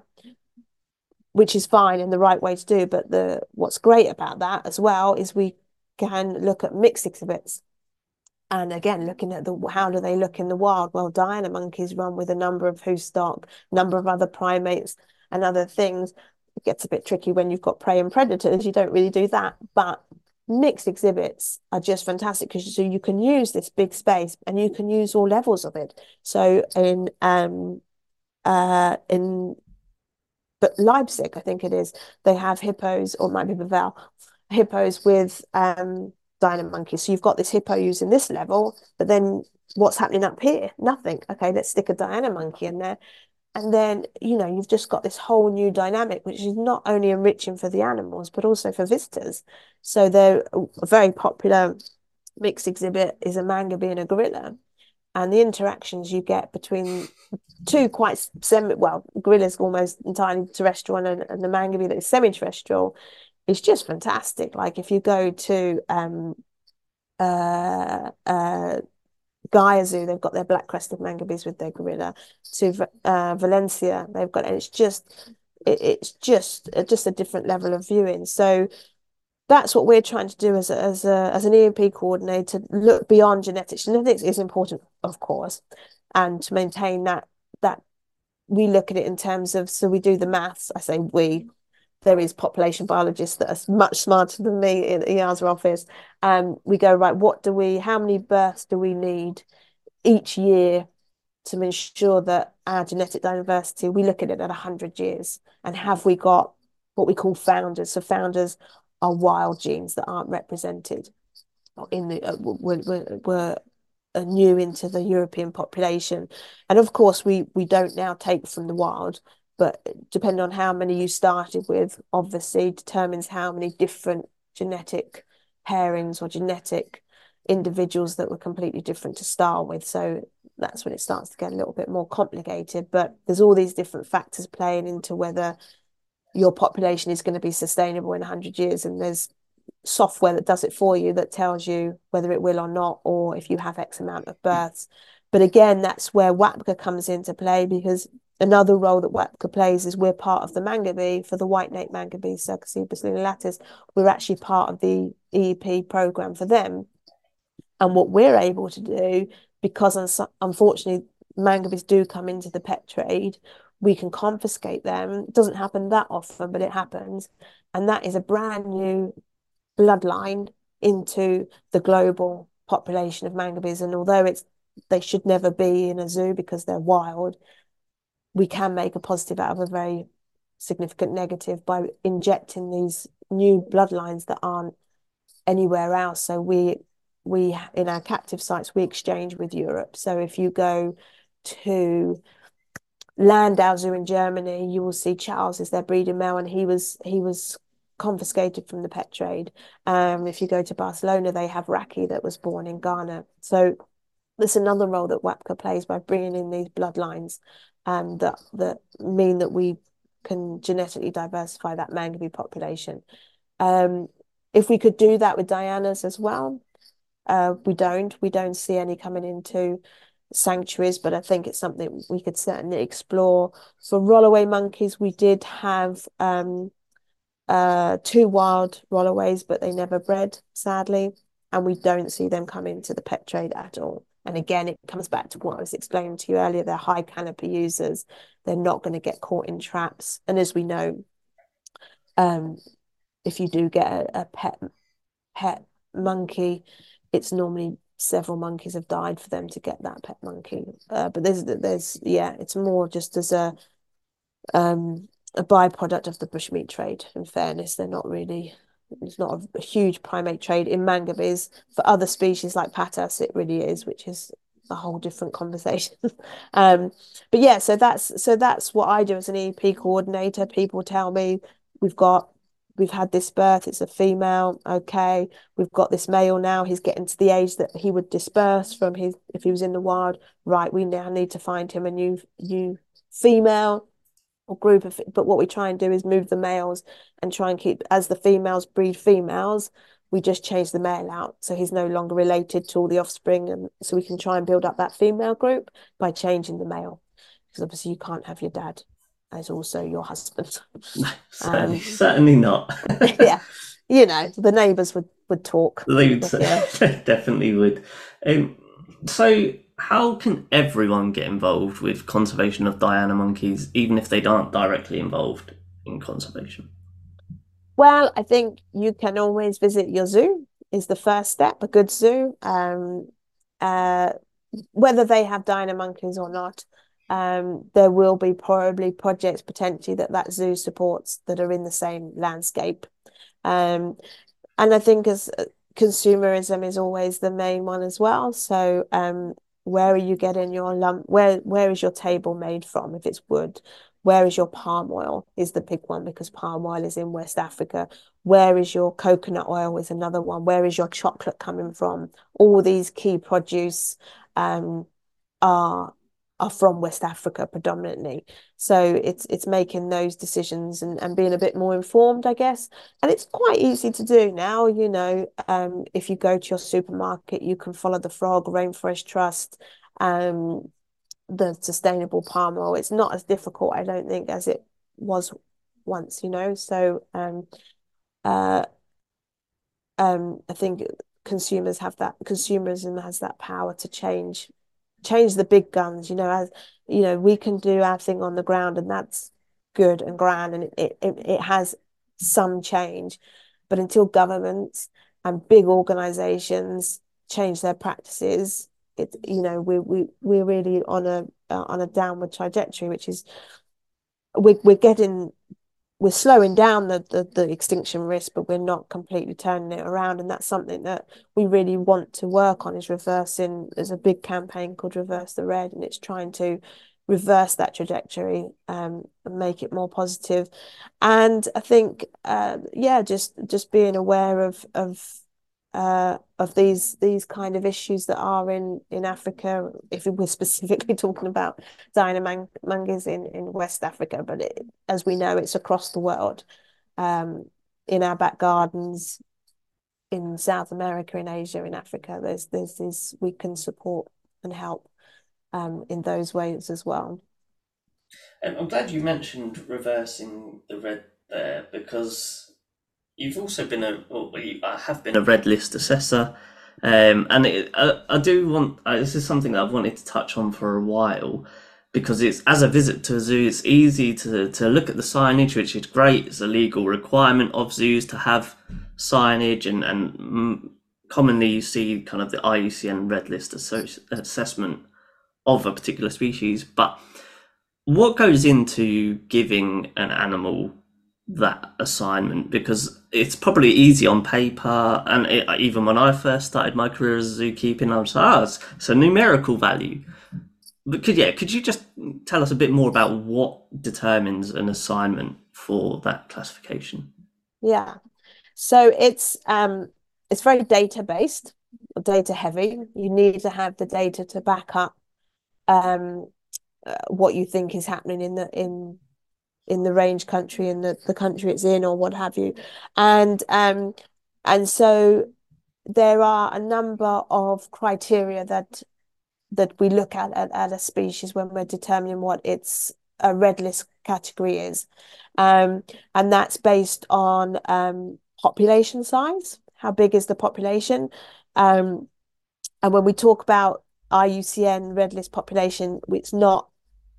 which is fine and the right way to do. But the what's great about that as well is we can look at mixed exhibits. And again, looking at the how do they look in the wild? Well, Diana monkeys run with a number of hoofstock, number of other primates and other things. It gets a bit tricky when you've got prey and predators. You don't really do that. But mixed exhibits are just fantastic, because so you can use this big space and you can use all levels of it. So in um uh in but Leipzig, I think it is, they have hippos, or it might be Bavel, hippos with um Diana monkeys. So you've got this hippo using this level, but then what's happening up here? Nothing. Okay, let's stick a Diana monkey in there. And then, you know, you've just got this whole new dynamic, which is not only enriching for the animals, but also for visitors. So they're a very popular mixed exhibit is a mangabey and a gorilla. and the interactions you get between two quite semi, well, gorilla's almost entirely terrestrial, and, and the mangabey that is semi-terrestrial is just fantastic. Like if you go to um uh uh Gaia Zoo, they've got their black-crested mangabeys with their gorilla. To uh, Valencia, they've got, and it's just it, it's just just a different level of viewing. So that's what we're trying to do as a, as a as an E M P coordinator. Look beyond genetics. Genetics is important, of course, and to maintain that that we look at it in terms of, so we do the maths. I say we. There is population biologists that are much smarter than me in the E A S A office. Um, we go, right, what do we, how many births do we need each year to ensure that our genetic diversity, we look at it at one hundred years, and have we got what we call founders? So founders are wild genes that aren't represented in the, uh, were, were, were new into the European population. And of course, we we don't now take from the wild, but depending on how many you started with, obviously determines how many different genetic pairings or genetic individuals that were completely different to start with. So that's when it starts to get a little bit more complicated. But there's all these different factors playing into whether your population is going to be sustainable in one hundred years. And there's software that does it for you that tells you whether it will or not, or if you have X amount of births. But again, that's where WAPGA comes into play, because another role that WAPGA plays is we're part of the mangabey for the white-naped mangabey, Cercospora lunilatus. We're actually part of the E E P program for them. And what we're able to do, because unfortunately mangabeys do come into the pet trade, we can confiscate them. It doesn't happen that often, but it happens. And that is a brand new bloodline into the global population of mangabeys. And although it's they should never be in a zoo because they're wild, we can make a positive out of a very significant negative by injecting these new bloodlines that aren't anywhere else. So we we in our captive sites, we exchange with Europe. So if you go to Landau Zoo in Germany, you will see Charles is their breeding male, and he was he was confiscated from the pet trade. Um, if you go to Barcelona, they have Raki that was born in Ghana. So there's another role that WAPGA plays by bringing in these bloodlines, um, that that mean that we can genetically diversify that mangabey population. Um, if we could do that with Dianas as well, uh, we don't. We don't see any coming into sanctuaries, but I think it's something we could certainly explore. For rollaway monkeys, we did have um, uh, two wild rollaways, but they never bred, sadly, and we don't see them come into the pet trade at all. And again, it comes back to what I was explaining to you earlier. They're high canopy users. They're not going to get caught in traps. And as we know, um, if you do get a, a pet pet monkey, it's normally several monkeys have died for them to get that pet monkey. Uh, but there's there's yeah, it's more just as a um a byproduct of the bushmeat trade. In fairness, they're not really. It's not a, a huge primate trade in mangabeys. For other species like patas, it really is, which is a whole different conversation. um, but yeah, so that's so that's what I do as an E E P coordinator. People tell me we've got we've had this birth, it's a female, okay, we've got this male now, he's getting to the age that he would disperse from his if he was in the wild, right, we now need to find him a new new female or group of, but what we try and do is move the males and try and keep, as the females breed females, we just change the male out so he's no longer related to all the offspring, and so we can try and build up that female group by changing the male, because obviously you can't have your dad as also your husband. certainly, um, certainly not. Yeah, you know, the neighbours would would talk. They would, yeah. Definitely would. Um, so how can everyone get involved with conservation of Diana monkeys, even if they aren't directly involved in conservation? Well, I think you can always visit your zoo is the first step, a good zoo. Um, uh, whether they have Diana monkeys or not, um, there will be probably projects potentially that that zoo supports that are in the same landscape. Um, and I think as uh, consumerism is always the main one as well. So um, where are you getting your lump? Where where is your table made from? If it's wood, where is your palm oil is the big one, because palm oil is in West Africa. Where is your coconut oil is another one. Where is your chocolate coming from? All these key produce. Um, are are from West Africa predominantly. So it's it's making those decisions and, and being a bit more informed, I guess. And it's quite easy to do now, you know. Um, if you go to your supermarket, you can follow the Frog Rainforest Trust, um, the sustainable palm oil. It's not as difficult, I don't think, as it was once, you know. So um uh um I think consumers have that consumerism has that power to change change the big guns, you know, as you know, we can do our thing on the ground and that's good and grand and it it, it has some change. But until governments and big organizations change their practices, it you know, we we we're really on a uh, on a downward trajectory, which is we're we're getting we're slowing down the, the the extinction risk, but we're not completely turning it around. And that's something that we really want to work on is reversing. There's a big campaign called Reverse the Red, and it's trying to reverse that trajectory um, and make it more positive. And I think, uh, yeah, just just being aware of of uh, of these these kind of issues that are in in Africa. If we're specifically talking about Dinamangas in in West Africa, but it, as we know, it's across the world, um, in our back gardens, in South America, in Asia, in Africa. There's there's this we can support and help um, in those ways as well. And I'm glad you mentioned reversing the red there because you've also been a, well, you have been a red list assessor, um, and it, I, I do want. Uh, this is something that I've wanted to touch on for a while, because it's as a visit to a zoo, it's easy to to look at the signage, which is great. It's a legal requirement of zoos to have signage, and and mm, commonly you see kind of the I U C N red list assessment of a particular species, but what goes into giving an animal that assignment? Because it's probably easy on paper, and it, even when I first started my career as a zookeeping, I was like, oh, it's, it's a numerical value. But could yeah, could you just tell us a bit more about what determines an assignment for that classification? Yeah. So it's um it's very data based, data heavy. You need to have the data to back up um uh, what you think is happening in the in in the range country in the, the country it's in or what have you. And um and so there are a number of criteria that that we look at, at at a species when we're determining what its a red list category is. Um, and that's based on um, population size. How big is the population? Um, and when we talk about I U C N red list population, it's not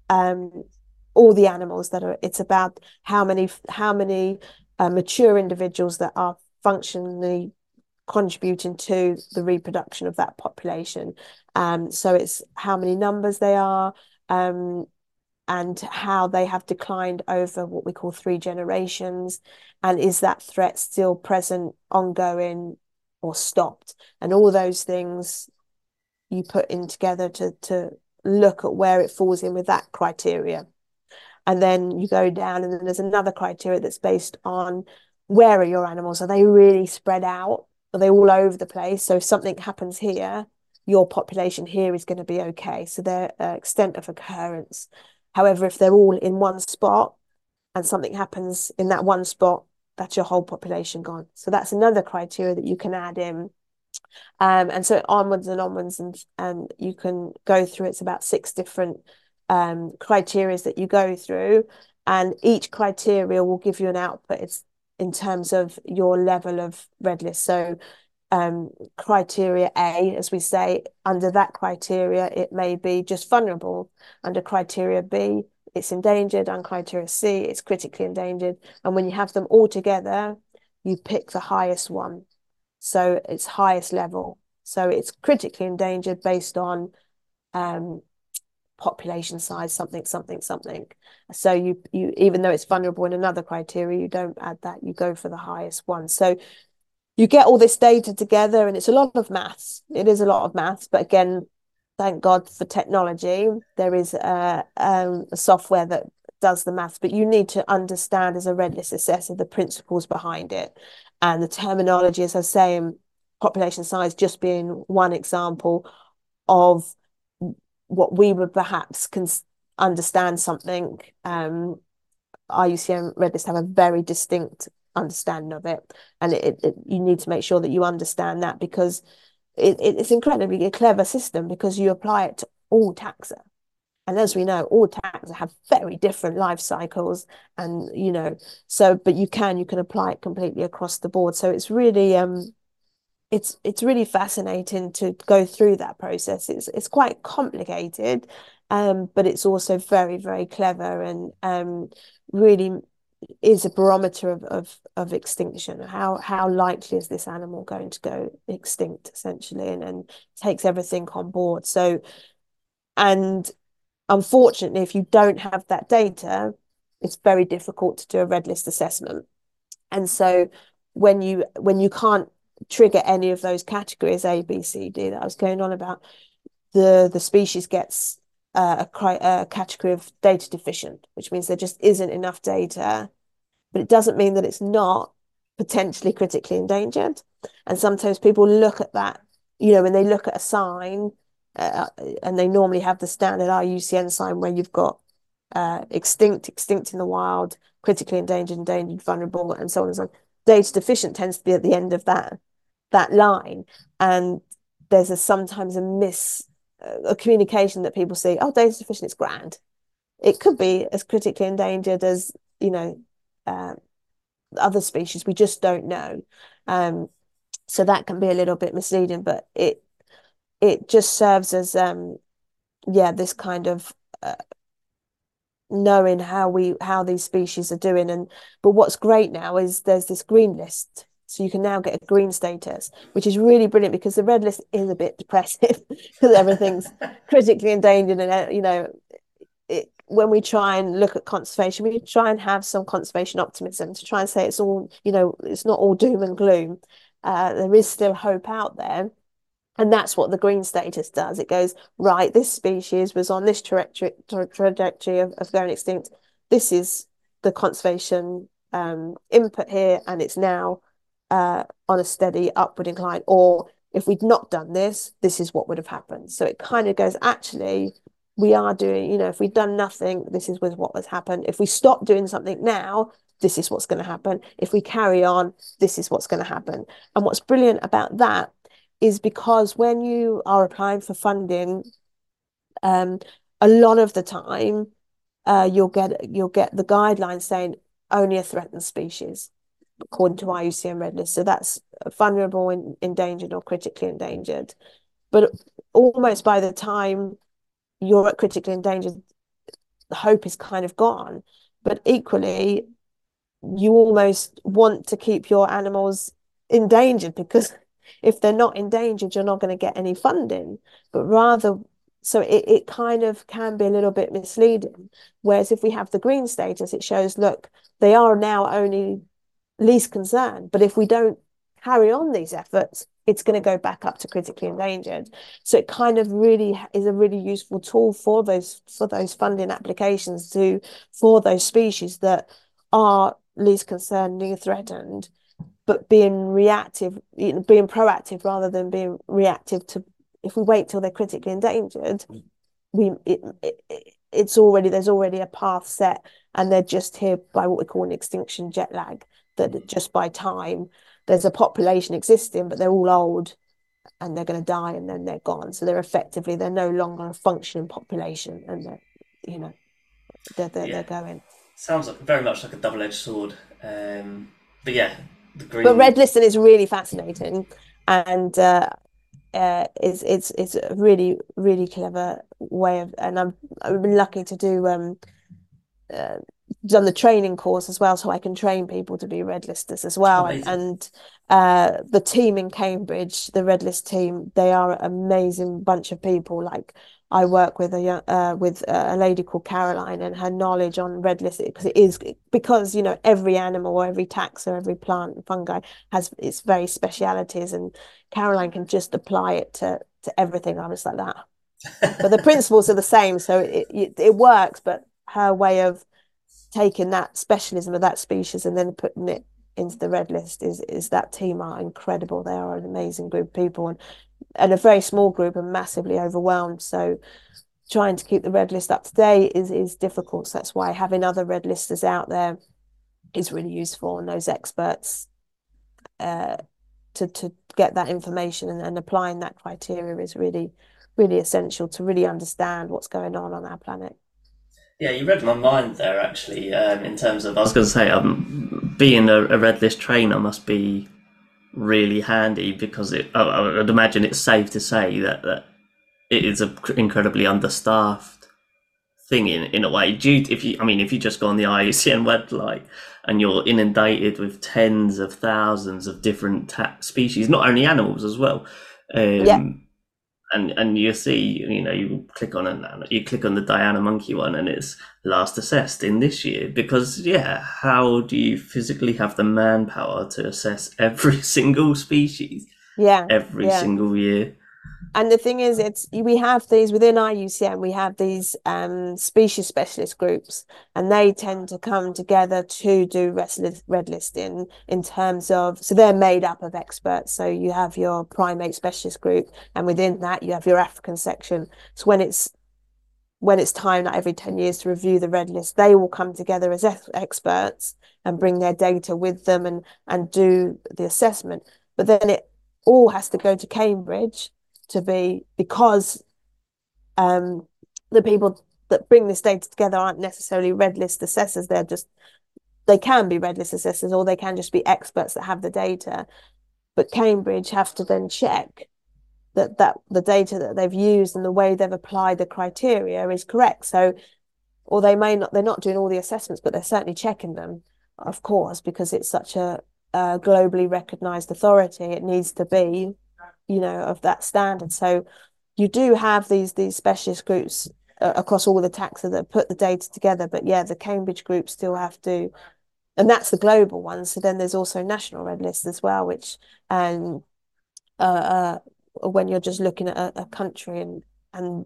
um, all the animals that are. It's about how many how many uh, mature individuals that are functionally contributing to the reproduction of that population. Um, so it's how many numbers they are, um, and how they have declined over what we call three generations. And is that threat still present, ongoing, or stopped? And all those things you put in together to, to look at where it falls in with that criteria. And then you go down, and then there's another criteria that's based on where are your animals? Are they really spread out? Are they all over the place? So if something happens here, your population here is going to be okay. So their uh, extent of occurrence. However, if they're all in one spot and something happens in that one spot, that's your whole population gone. So that's another criteria that you can add in. Um, and so onwards and onwards, and and you can go through. It's about six different um criteria that you go through, and each criteria will give you an output. It's in terms of your level of red list. So um criteria A, as we say, under that criteria it may be just vulnerable. Under criteria B, it's endangered. On criteria C, it's critically endangered. And when you have them all together, you pick the highest one, so it's highest level. So it's critically endangered based on um population size, something, something, something. So you you even though it's vulnerable in another criteria, you don't add that, you go for the highest one. So you get all this data together, and it's a lot of maths. It is a lot of maths, but again, thank God for technology. There is a, um, a software that does the maths, but you need to understand as a red list assessor the principles behind it and the terminology, as I was saying, population size just being one example of what we would perhaps can understand something, um, I U C N Red List have a very distinct understanding of it, and it, it, you need to make sure that you understand that, because it, it, it's incredibly a clever system, because you apply it to all taxa. And as we know, all taxa have very different life cycles, and you know, so but you can you can apply it completely across the board. So it's really um it's it's really fascinating to go through that process. It's it's quite complicated, um, but it's also very, very clever, and um really is a barometer of, of of extinction. How how likely is this animal going to go extinct, essentially, and, and takes everything on board. So, and unfortunately, if you don't have that data, it's very difficult to do a red list assessment. And so when you when you can't trigger any of those categories A, B, C, D that I was going on about, the the species gets uh, a, a category of data deficient, which means there just isn't enough data, but it doesn't mean that it's not potentially critically endangered. And sometimes people look at that, you know, when they look at a sign, uh, and they normally have the standard I U C N sign where you've got uh, extinct, extinct in the wild, critically endangered, endangered, vulnerable, and so on and so on. Data deficient tends to be at the end of that that line, and there's a sometimes a miss a communication that people see. Oh, data deficient, it's grand. It could be as critically endangered as, you know, uh, other species. We just don't know. Um, so that can be a little bit misleading, but it it just serves as um, yeah, this kind of uh, knowing how we how these species are doing. And but what's great now is there's this green list, so you can now get a green status, which is really brilliant, because the red list is a bit depressive because everything's critically endangered, and you know it, when we try and look at conservation, we try and have some conservation optimism to try and say it's all, you know, it's not all doom and gloom. Uh, there is still hope out there. And that's what the green status does. It goes, right, this species was on this trajectory, trajectory of, of going extinct. This is the conservation um, input here, and it's now uh, on a steady upward incline. Or if we'd not done this, this is what would have happened. So it kind of goes, actually, we are doing, you know, if we'd done nothing, this is what has happened. If we stop doing something now, this is what's going to happen. If we carry on, this is what's going to happen. And what's brilliant about that is because when you are applying for funding, um, a lot of the time, uh, you'll get you'll get the guidelines saying only a threatened species, according to I U C N Red List. So that's vulnerable, in, endangered, or critically endangered. But almost by the time you're at critically endangered, the hope is kind of gone. But equally, you almost want to keep your animals endangered, because if they're not endangered, you're not going to get any funding. But rather, so it, it kind of can be a little bit misleading. Whereas if we have the green status, it shows, look, they are now only least concern. But if we don't carry on these efforts, it's going to go back up to critically endangered. So it kind of really is a really useful tool for those for those funding applications to for those species that are least concerned, being threatened, but being reactive, you know, being proactive rather than being reactive to. If we wait till they're critically endangered, we it, it, it's already there's already a path set, and they're just here by what we call an extinction jet lag. That just by time there's a population existing, but they're all old, and they're going to die, and then they're gone. So they're effectively they're no longer a functioning population, and they're, you know, they're they're, Yeah, they're going. sounds like, very much like a double-edged sword. Um, but yeah, the But red green. listing is really fascinating, and uh, uh, it's it's it's a really really clever way of. And I'm I've been lucky to do um uh, done the training course as well, so I can train people to be red listers as well. And Amazing. and uh, the team in Cambridge, the red list team, they are an amazing bunch of people. Like I work with a young, uh, with a lady called Caroline, and her knowledge on red list, because it is because you know every animal or every taxa, every plant and fungi has its very specialities, and Caroline can just apply it to to everything. I was like that, but the principles are the same, so it it, it works. But her way of taking that specialism of that species and then putting it into the red list is is that team are incredible. They are an amazing group of people, and and a very small group and massively overwhelmed. So trying to keep the red list up to date is is difficult. So that's why having other red listers out there is really useful, and those experts uh, to to get that information and, and applying that criteria is really really essential to really understand what's going on on our planet. Yeah, you read my mind there actually. Um, in terms of, I was going to say, um, being a, a red list trainer must be really handy because it. I, I would imagine it's safe to say that that it is an incredibly understaffed thing in in a way. Due to, if you, I mean, if you just go on the I U C N website and you're inundated with tens of thousands of different ta- species, not only animals as well. Um, Yeah. and and you see, you know, you click on an you click on the Diana monkey one, and it's last assessed in this year. Because yeah, how do you physically have the manpower to assess every single species Yeah. every Yeah. single year? And the thing is, it's we have these within I U C N, we have these um, species specialist groups, and they tend to come together to do red listing in terms of, so they're made up of experts. So you have your primate specialist group, and within that you have your African section. So when it's when it's time, like every ten years, to review the red list, they will come together as experts and bring their data with them and and do the assessment. But then it all has to go to Cambridge to be, because um, the people that bring this data together aren't necessarily red list assessors. They're just, they can be red list assessors, or they can just be experts that have the data. But Cambridge have to then check that that the data that they've used and the way they've applied the criteria is correct. So, or they may not, they're not doing all the assessments, but they're certainly checking them, of course, because it's such a, a globally recognized authority. It needs to be, you know, of that standard. So you do have these these specialist groups uh, across all the taxa that put the data together. But yeah, the Cambridge group still have to, and that's the global one. So then there's also national red lists as well, which um uh, uh when you're just looking at a, a country, and and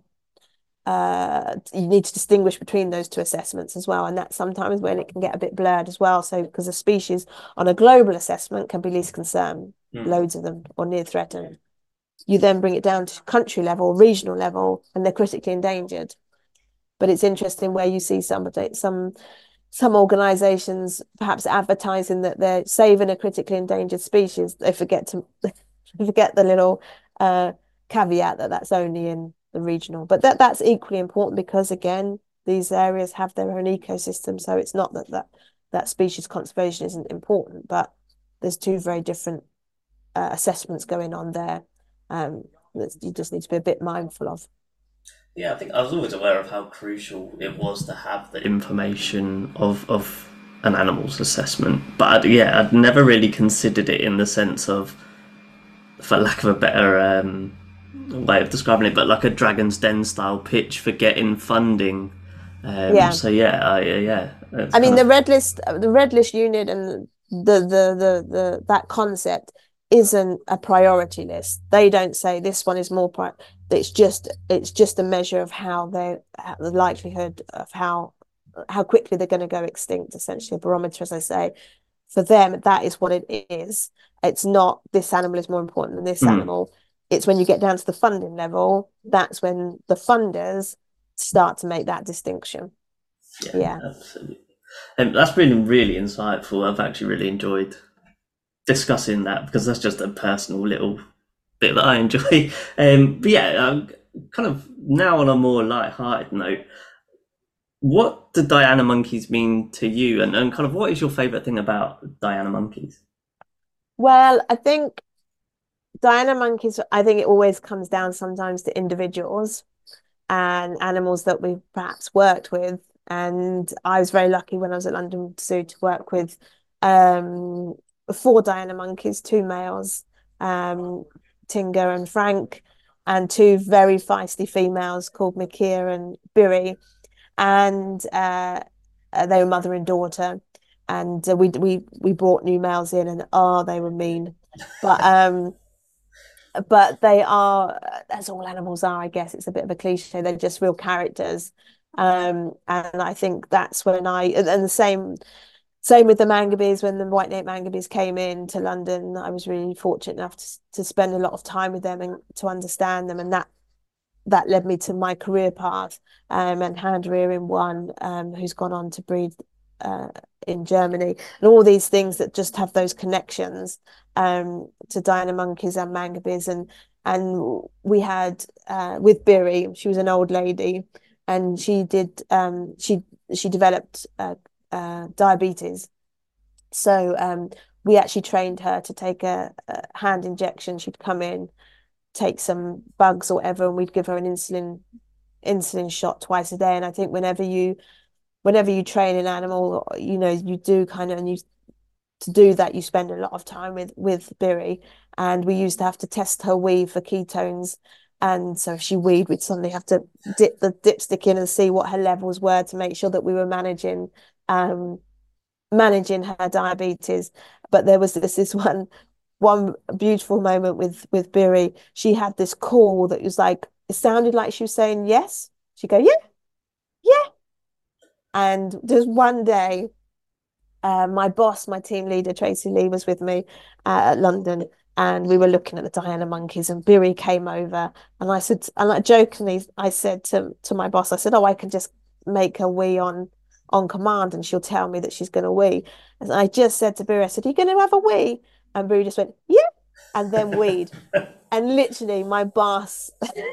uh you need to distinguish between those two assessments as well, and that's sometimes when it can get a bit blurred as well. So because a species on a global assessment can be least concern, mm. loads of them, or near threatened, you then bring it down to country level, regional level, and they're critically endangered. But it's interesting where you see some some some organizations perhaps advertising that they're saving a critically endangered species. They forget to forget the little uh caveat that that's only in the regional. But that that's equally important, because again, these areas have their own ecosystem. So it's not that that, that species conservation isn't important, but there's two very different uh, assessments going on there. Um, that you just need to be a bit mindful of. Yeah, I think I was always aware of how crucial it was to have the information of of an animal's assessment, but I'd, yeah, I'd never really considered it in the sense of, for lack of a better um, way of describing it, but like a Dragon's Den style pitch for getting funding. Um, yeah. So yeah, I, yeah. I mean, the of... red list, the red list unit, and the the the the that concept isn't a priority list. They don't say this one is more pri- it's just it's just a measure of how they the likelihood of how how quickly they're going to go extinct, essentially a barometer, as I say. For them, that is what it is. It's not this animal is more important than this mm. animal. It's when you get down to the funding level, that's when the funders start to make that distinction. Yeah, yeah. Absolutely. And that's been really insightful. I've actually really enjoyed discussing that, because that's just a personal little bit that I enjoy. Um, but yeah, um, kind of now on a more light-hearted note, what do Diana monkeys mean to you, and, and kind of what is your favourite thing about Diana monkeys? Well, I think Diana monkeys, I think it always comes down sometimes to individuals and animals that we've perhaps worked with. And I was very lucky when I was at London Zoo to work with um, four Diana monkeys, two males, um, Tinga and Frank, and two very feisty females called Mikia and Biri. And uh, they were mother and daughter. And uh, we we we brought new males in, and oh, they were mean. But um, but they are, as all animals are, I guess. It's a bit of a cliche. They're just real characters. Um, and I think that's when I, and the same, same with the mangabes. When the white-naped mangabes came in to London, I was really fortunate enough to, to spend a lot of time with them and to understand them. And that that led me to my career path, um, and hand rearing one, um, who's gone on to breed uh, in Germany, and all these things that just have those connections, um, to Diana monkeys and Mangabeys. And and we had, uh, with Biri, she was an old lady, and she did um, she she developed uh, uh, diabetes. So um, we actually trained her to take a, a hand injection. She'd come in, take some bugs or whatever, and we'd give her an insulin insulin shot twice a day. And I think whenever you whenever you train an animal, you know, you do kind of, and you to do that, you spend a lot of time with with Biri. And we used to have to test her wee for ketones. And so if she weed, we'd suddenly have to dip the dipstick in and see what her levels were to make sure that we were managing um managing her diabetes. But there was this this one one beautiful moment with with Biri. She had this call that was like, it sounded like she was saying yes. She'd go, yeah, yeah. And there's one day, uh, my boss, my team leader, Tracy Lee, was with me uh, at London, and we were looking at the Diana monkeys, and Biri came over, and I said, and like jokingly, I said to to my boss, I said, oh, I can just make her wee on on command, and she'll tell me that she's going to wee. And I just said to Biri, I said, are you going to have a wee? And Biri just went, yeah, and then weed. And literally, my boss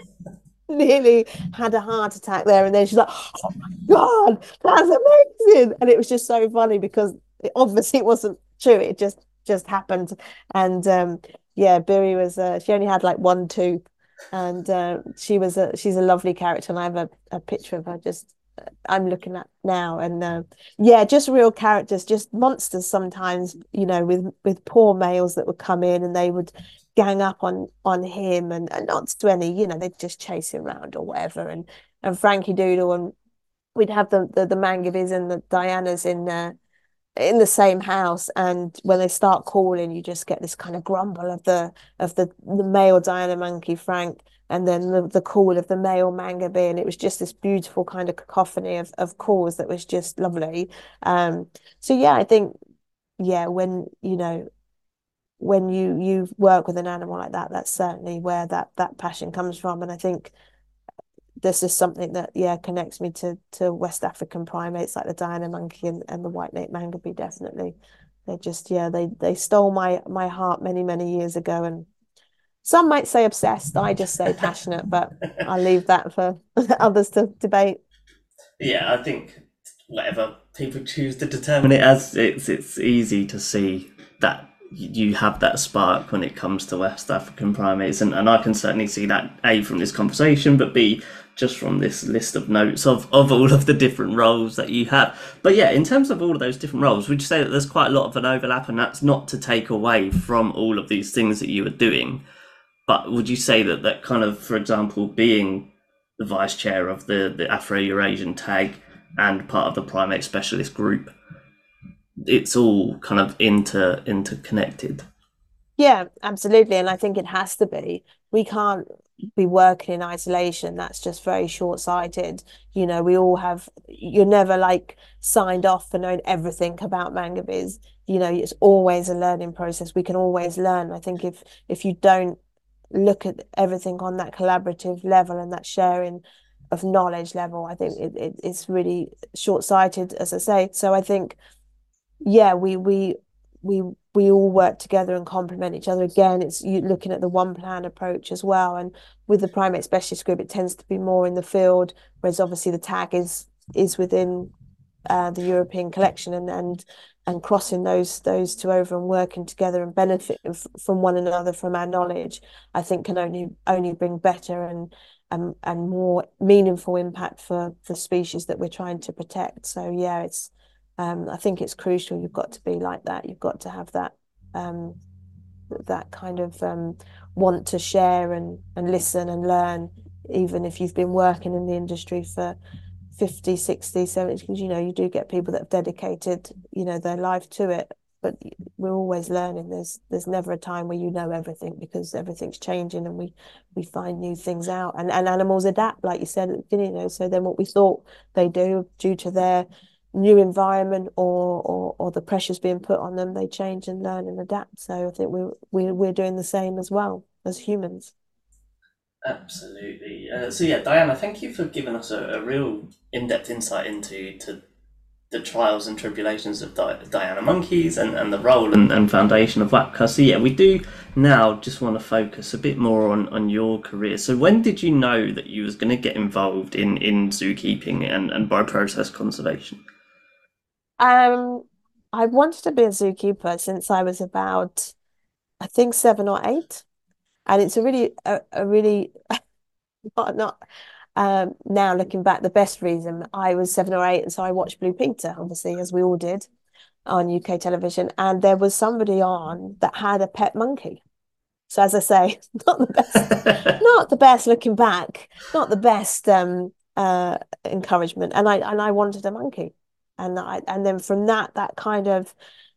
nearly had a heart attack there. And then she's like, oh my God, that's amazing. And it was just so funny because it obviously wasn't true. It just just happened. And um, yeah, Biri was, uh, she only had like one tooth. And uh, she was a, she's a lovely character. And I have a, a picture of her just, uh, I'm looking at now. And uh, yeah, just real characters, just monsters sometimes, you know, with, with poor males that would come in and they would gang up on on him, and, and not to any, you know, they'd just chase him around or whatever. And and Frankie Doodle, and we'd have the the, the Mangabeys and the Dianas in uh, in the same house, and when they start calling, you just get this kind of grumble of the of the the male Diana monkey Frank, and then the, the call of the male Mangabey, and it was just this beautiful kind of cacophony of of calls that was just lovely. Um, so yeah, I think, yeah, when you know when you you work with an animal like that, that's certainly where that that passion comes from. And I think this is something that, yeah, connects me to to West African primates like the Diana monkey and, and the white-naped Mangabey. Definitely, they just, yeah, they they stole my my heart many many years ago. And some might say obsessed, I just say passionate, but I'll leave that for others to debate. Yeah, I think whatever people choose to determine it as, it's it's easy to see that you have that spark when it comes to West African primates, and, and I can certainly see that, A, from this conversation, but B, just from this list of notes of, of all of the different roles that you have. But yeah, in terms of all of those different roles, would you say that there's quite a lot of an overlap, and that's not to take away from all of these things that you were doing, but would you say that that kind of, for example, being the vice chair of the, the Afro-Eurasian tag and part of the primate specialist group, it's all kind of inter interconnected? Yeah, absolutely. And I think it has to be. We can't be working in isolation. That's just very short-sighted. You know, we all have, you're never like signed off for knowing everything about Mangabeys. You know, it's always a learning process. We can always learn. I think if if you don't look at everything on that collaborative level and that sharing of knowledge level, I think it, it it's really short-sighted, as I say. So I think, yeah, we we we we all work together and complement each other. Again, it's you looking at the one plan approach as well. And with the primate specialist group, it tends to be more in the field, whereas obviously the tag is is within uh, the European collection, and and and crossing those those two over and working together and benefiting from one another, from our knowledge, I think can only only bring better and and and more meaningful impact for the species that we're trying to protect. So yeah, it's um, I think it's crucial. You've got to be like that. You've got to have that um, that kind of um, want to share and and listen and learn, even if you've been working in the industry for fifty, sixty, seventy, because, you know, you do get people that have dedicated, you know, their life to it. But we're always learning. There's there's never a time where you know everything, because everything's changing and we we find new things out. And and animals adapt, like you said at the beginning, you know. So then what we thought they do due to their new environment or or or the pressures being put on them, they change and learn and adapt. So I think we we we're doing the same as well as humans. Absolutely. Uh, so yeah, Diana, thank you for giving us a, a real in-depth insight into to the trials and tribulations of Di- Diana Monkeys and, and the role and, and foundation of WAPCA. So yeah, we do now just want to focus a bit more on, on your career. So when did you know that you was going to get involved in, in zookeeping and, and bioprocess conservation? Um, I wanted to be a zookeeper since I was about, I think, seven or eight. And it's a really, a, a really, not, not um, now looking back, the best reason. I was seven or eight, and so I watched Blue Peter, obviously, as we all did on U K television. And there was somebody on that had a pet monkey. So as I say, not the best, not the best looking back, not the best um uh encouragement. And I and I wanted a monkey. And I and then from that, that kind of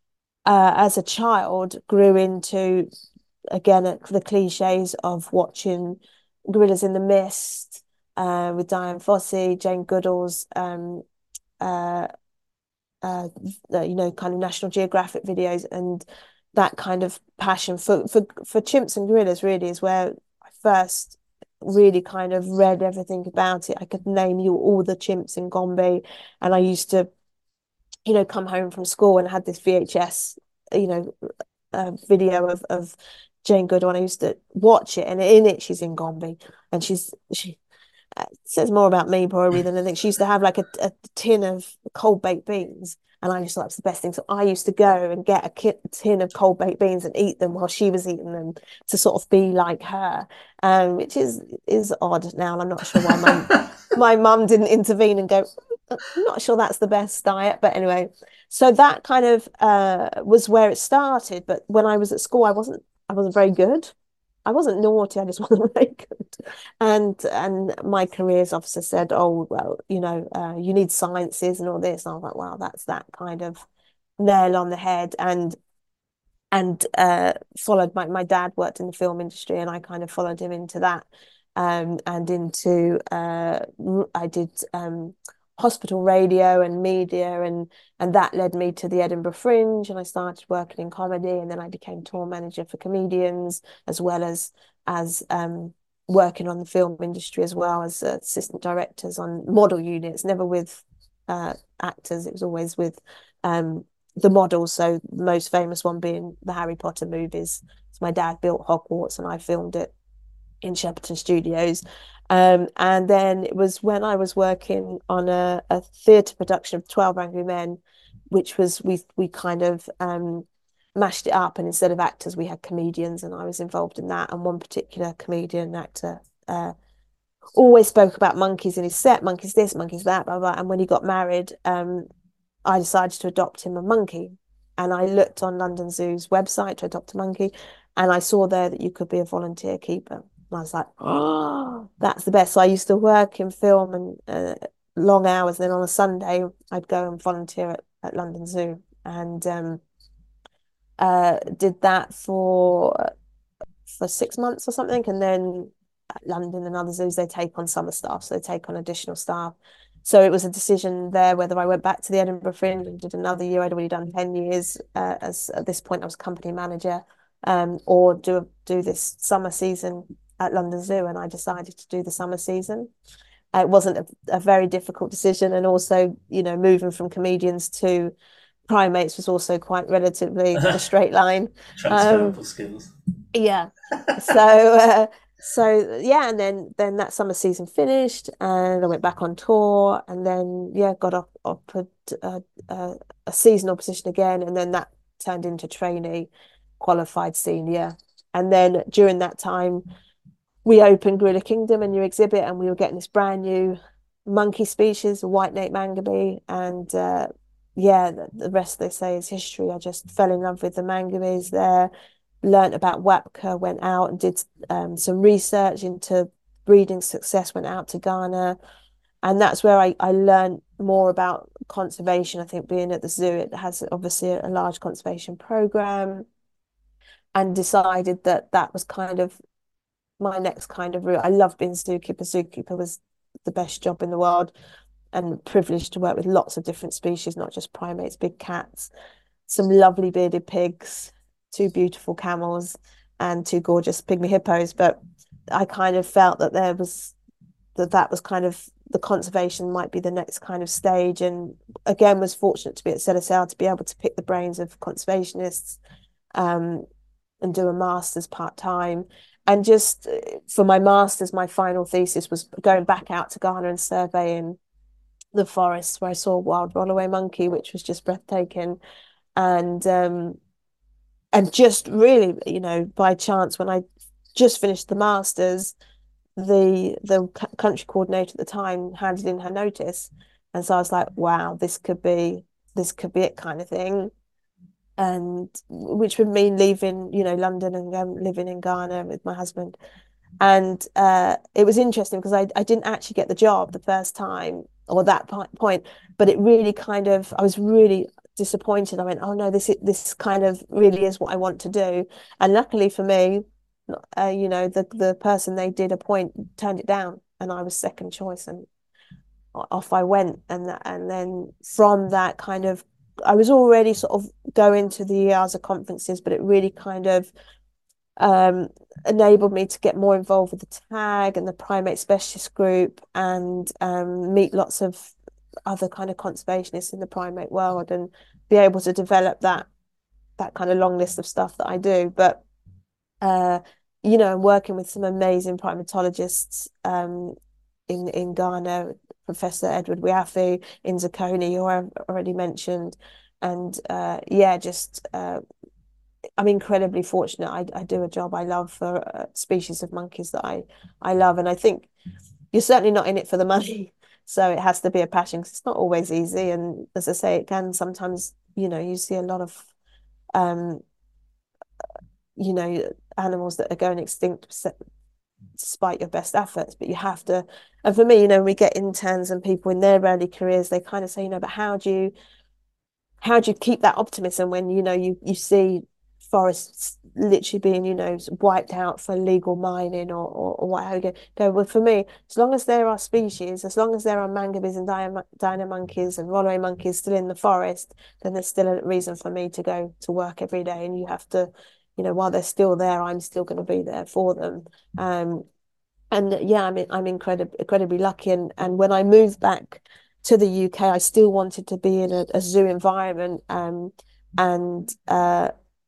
uh as a child grew into again the cliches of watching Gorillas in the Mist uh with Diane Fossey, Jane Goodall's um uh uh, you know, kind of National Geographic videos, and that kind of passion for for for chimps and gorillas really is where I first really kind of read everything about it. I could name you all the chimps in Gombe, and I used to, you know, come home from school and had this V H S, you know, uh, video of of Jane Goodall, and I used to watch it, and in it she's in Gombe, and she's she uh, says more about me probably than anything. She used to have like a, a tin of cold baked beans, and I just thought it was the best thing. So I used to go and get a kit, tin of cold baked beans and eat them while she was eating them to sort of be like her, um, which is is odd now, and I'm not sure why my my mum didn't intervene and go, I'm not sure that's the best diet, but anyway. So that kind of uh, was where it started. But when I was at school, I wasn't I wasn't very good. I wasn't naughty, I just wasn't very good. And and my careers officer said, oh, well, you know, uh, you need sciences and all this. And I was like, wow, that's that kind of nail on the head. And and uh, followed my, my dad worked in the film industry, and I kind of followed him into that, um, and into uh, I did um, hospital radio and media, and and that led me to the Edinburgh Fringe, and I started working in comedy, and then I became tour manager for comedians as well as as um, working on the film industry as well as uh, assistant directors on model units, never with uh, actors. It was always with um, the models. So the most famous one being the Harry Potter movies. So my dad built Hogwarts, and I filmed it in Shepperton Studios. Um, and then it was when I was working on a, a theatre production of twelve Angry Men, which was we we kind of um, mashed it up, and instead of actors we had comedians, and I was involved in that. And one particular comedian actor uh, always spoke about monkeys in his set, monkeys this, monkeys that, blah blah. And when he got married, um, I decided to adopt him a monkey. And I looked on London Zoo's website to adopt a monkey, and I saw there that you could be a volunteer keeper. And I was like, oh, that's the best. So I used to work in film and uh, long hours. And then on a Sunday, I'd go and volunteer at, at London Zoo, and um, uh, did that for for six months or something. And then at London and other zoos, they take on summer staff, so they take on additional staff. So it was a decision there whether I went back to the Edinburgh Fringe and did another year. I'd already done ten years. Uh, as at this point, I was company manager, um, or do do this summer season at London Zoo. And I decided to do the summer season. Uh, it wasn't a, a very difficult decision, and also, you know, moving from comedians to primates was also quite relatively a straight line. Um, Transferable skills. yeah. So uh, so yeah, and then then that summer season finished, and I went back on tour, and then yeah, got up offered a, a, a seasonal position again, and then that turned into trainee, qualified senior, and then during that time we opened Gorilla Kingdom, a new exhibit, and we were getting this brand new monkey species, a white-naped mangabey, and uh, yeah, the, the rest they say is history. I just fell in love with the mangabeys there, learned about WAPCA, went out and did um, some research into breeding success, went out to Ghana, and that's where I, I learned more about conservation. I think being at the zoo, it has obviously a large conservation program, and decided that that was kind of my next kind of route. I loved being zookeeper. Zookeeper was the best job in the world, and privileged to work with lots of different species, not just primates, big cats, some lovely bearded pigs, two beautiful camels, and two gorgeous pygmy hippos. But I kind of felt that there was that that was kind of the conservation might be the next kind of stage. And again, was fortunate to be at Z S L to be able to pick the brains of conservationists, um, and do a master's part-time. And just for my master's, my final thesis was going back out to Ghana and surveying the forests where I saw wild Rollaway monkey, which was just breathtaking. And um, and just really, you know, by chance, when I just finished the master's, the the country coordinator at the time handed in her notice, and so I was like, wow, this could be this could be it, kind of thing. And which would mean leaving, you know, London and um, living in Ghana with my husband. And uh, it was interesting because I I didn't actually get the job the first time or that point, but it really kind of I was really disappointed. I went, oh no, this this kind of really is what I want to do. And luckily for me, uh, you know, the the person they did appoint turned it down, and I was second choice, and off I went. And and then from that kind of, I was already sort of going to the E A S A conferences, but it really kind of um, enabled me to get more involved with the tag and the primate specialist group, and um, meet lots of other kind of conservationists in the primate world, and be able to develop that that kind of long list of stuff that I do. But uh, you know, I'm working with some amazing primatologists um, in in Ghana, Professor Edward Wiafi, Inza Kony, who I've already mentioned, and uh, yeah, just uh, I'm incredibly fortunate. I, I do a job I love for a species of monkeys that I I love, and I think you're certainly not in it for the money. So it has to be a passion, because it's not always easy. And as I say, it can sometimes, you know, you see a lot of um, you know, animals that are going extinct despite your best efforts. But you have to, and for me, you know, we get interns and people in their early careers, they kind of say, you know, but how do you how do you keep that optimism when, you know, you you see forests literally being, you know, wiped out for legal mining, or or, or what have you. Go, well, for me, as long as there are species, as long as there are mangabes and dino monkeys and Rollaway monkeys still in the forest, then there's still a reason for me to go to work every day. And you have to, you know, while they're still there, I'm still going to be there for them. Um, and yeah, I'm I'm incredibly incredibly lucky. And and when I moved back to the U K, I still wanted to be in a, a zoo environment. Um, and uh,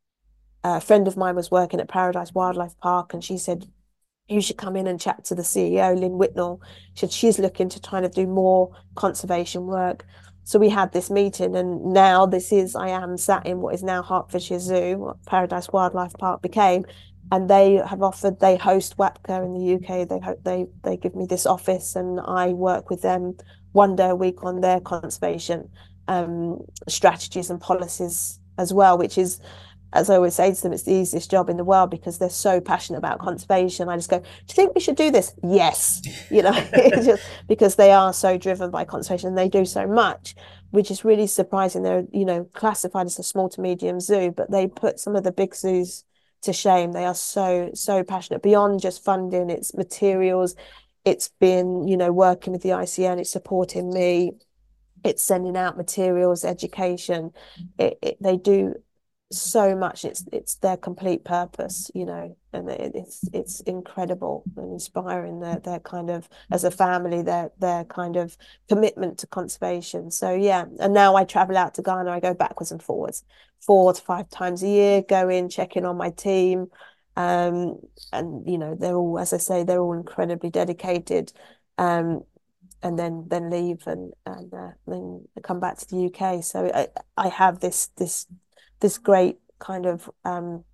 a friend of mine was working at Paradise Wildlife Park, and she said, you should come in and chat to the C E O, Lynn Whitnell. She said she's looking to try to do more conservation work. So we had this meeting, and now this is, I am sat in what is now Hertfordshire Zoo, what Paradise Wildlife Park became. And they have offered, they host WAPCA in the U K. They hope they they give me this office, and I work with them one day a week on their conservation um, strategies and policies as well, which is, as I always say to them, it's the easiest job in the world, because they're so passionate about conservation. I just go, do you think we should do this? Yes. You know, it's just because they are so driven by conservation, and they do so much, which is really surprising. They're, you know, classified as a small to medium zoo, but they put some of the big zoos to shame. They are so, so passionate beyond just funding. It's materials. It's been, you know, working with the I C N, it's supporting me. It's sending out materials, education. It, it, they do so much. It's it's their complete purpose, you know, and it, it's it's incredible and inspiring. Their their kind of, as a family, their their kind of commitment to conservation. So yeah, and now I travel out to Ghana. I go backwards and forwards, four to five times a year. Go in, check in on my team, um, and you know, they're all, as I say, they're all incredibly dedicated. Um, and then then leave, and and uh, then come back to the U K. So I I have this this this great kind of um,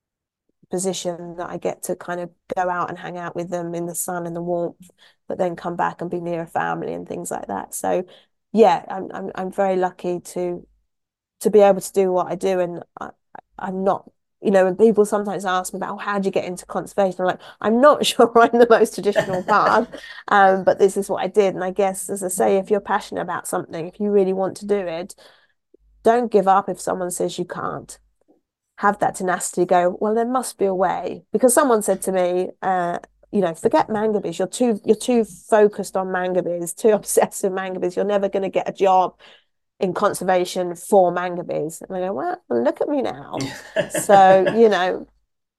position that I get to kind of go out and hang out with them in the sun and the warmth, but then come back and be near a family and things like that. So yeah, I'm I'm I'm very lucky to to be able to do what I do. And I, I'm not, you know, when people sometimes ask me about, oh, how do you get into conservation? I'm like, I'm not sure I'm the most traditional path, um, but this is what I did. And I guess, as I say, if you're passionate about something, if you really want to do it, don't give up if someone says you can't. Have that tenacity, go, well, there must be a way. Because someone said to me, uh, you know, forget mangabes. You're too, you're too focused on mangabes, too obsessed with mangabes. You're never going to get a job in conservation for mangabes. And I go, well, look at me now. So, you know,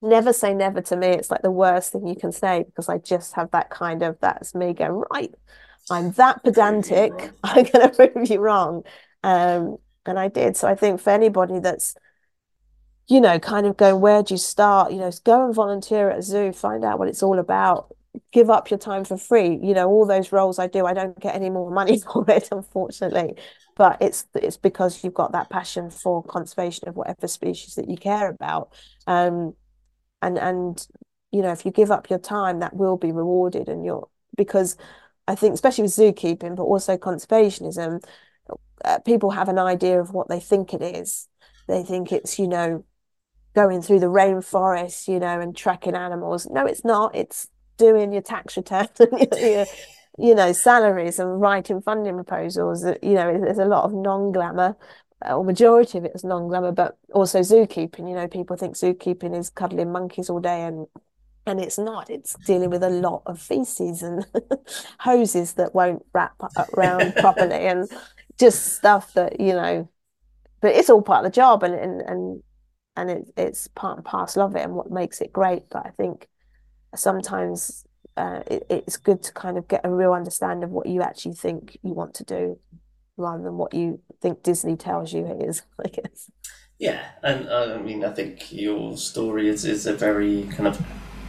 Never say never to me. It's like the worst thing you can say because I just have that kind of, that's me going, right, I'm that Prove you pedantic. wrong. I'm going to prove you wrong. Um, and I did. So I think for anybody that's, you know, kind of going, where do you start? You know, go and volunteer at a zoo, find out what it's all about. Give up your time for free. You know, all those roles I do, I don't get any more money for it, unfortunately. But it's it's because you've got that passion for conservation of whatever species that you care about. Um, and and you know, if you give up your time, that will be rewarded, and you're because I think, especially with zookeeping, but also conservationism, uh, people have an idea of what they think it is. They think it's, you know, going through the rainforest, you know, and tracking animals. No, it's not. It's doing your tax returns and your, you know, salaries and writing funding proposals. You know, there's a lot of non-glamour, or majority of it is non-glamour, but also zookeeping. You know, people think zookeeping is cuddling monkeys all day, and and it's not. It's dealing with a lot of feces and hoses that won't wrap around properly, and just stuff that, you know, but it's all part of the job, and and and and it, it's part and parcel of it and what makes it great. But I think sometimes uh, it, it's good to kind of get a real understanding of what you actually think you want to do rather than what you think Disney tells you it is, I guess. Yeah, and uh, I mean, I think your story is, is a very kind of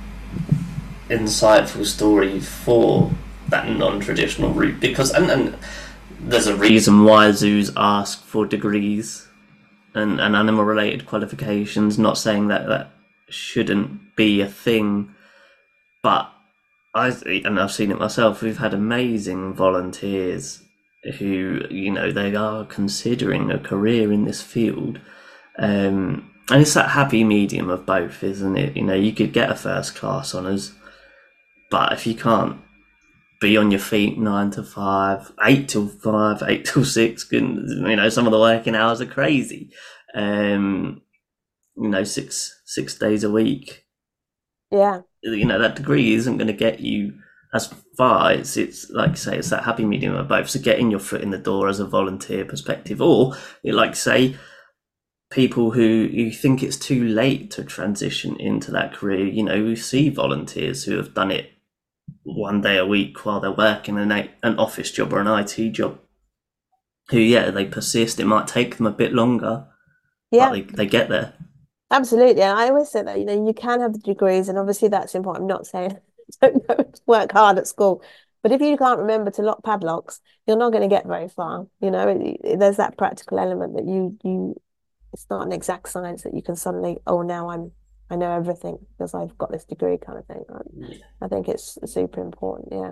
insightful story for that non-traditional route because, and, and there's a reason why zoos ask for degrees and, and animal related qualifications. Not saying that that shouldn't be a thing, but I and I've seen it myself. We've had amazing volunteers who, you know, they are considering a career in this field, um, and it's that happy medium of both, isn't it? You know, you could get a first class honours, but if you can't be on your feet nine to five, eight till five, eight till six, you know, some of the working hours are crazy. Um, you know, six six days a week. Yeah. You know, that degree isn't going to get you as far. It's it's like I say, it's that happy medium of both. So getting your foot in the door as a volunteer perspective, or like say, people who who think it's too late to transition into that career. You know, we see volunteers who have done it one day a week while they're working an an office job or an I T job. Who, yeah, they persist. It might take them a bit longer, but Yeah. they, they get there. Absolutely. And I always say that, you know, you can have the degrees, and obviously that's important. I'm not saying don't go to work hard at school, but if you can't remember to lock padlocks, you're not going to get very far. You know, it, it, there's that practical element that you you it's not an exact science that you can suddenly, oh, now I'm I know everything because I've got this degree kind of thing. Yeah. I, I think it's super important. Yeah.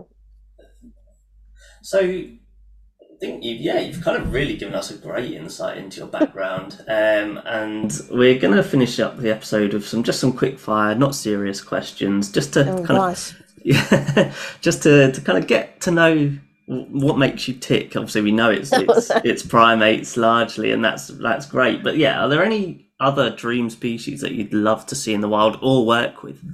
So I think you, yeah, you've kind of really given us a great insight into your background, um, and we're going to finish up the episode with some just some quick fire, not serious questions, just to Oh kind gosh. of yeah, just to, to kind of get to know what makes you tick. Obviously, we know it's it's it's primates largely, and that's that's great. But yeah, are there any other dream species that you'd love to see in the wild or work with?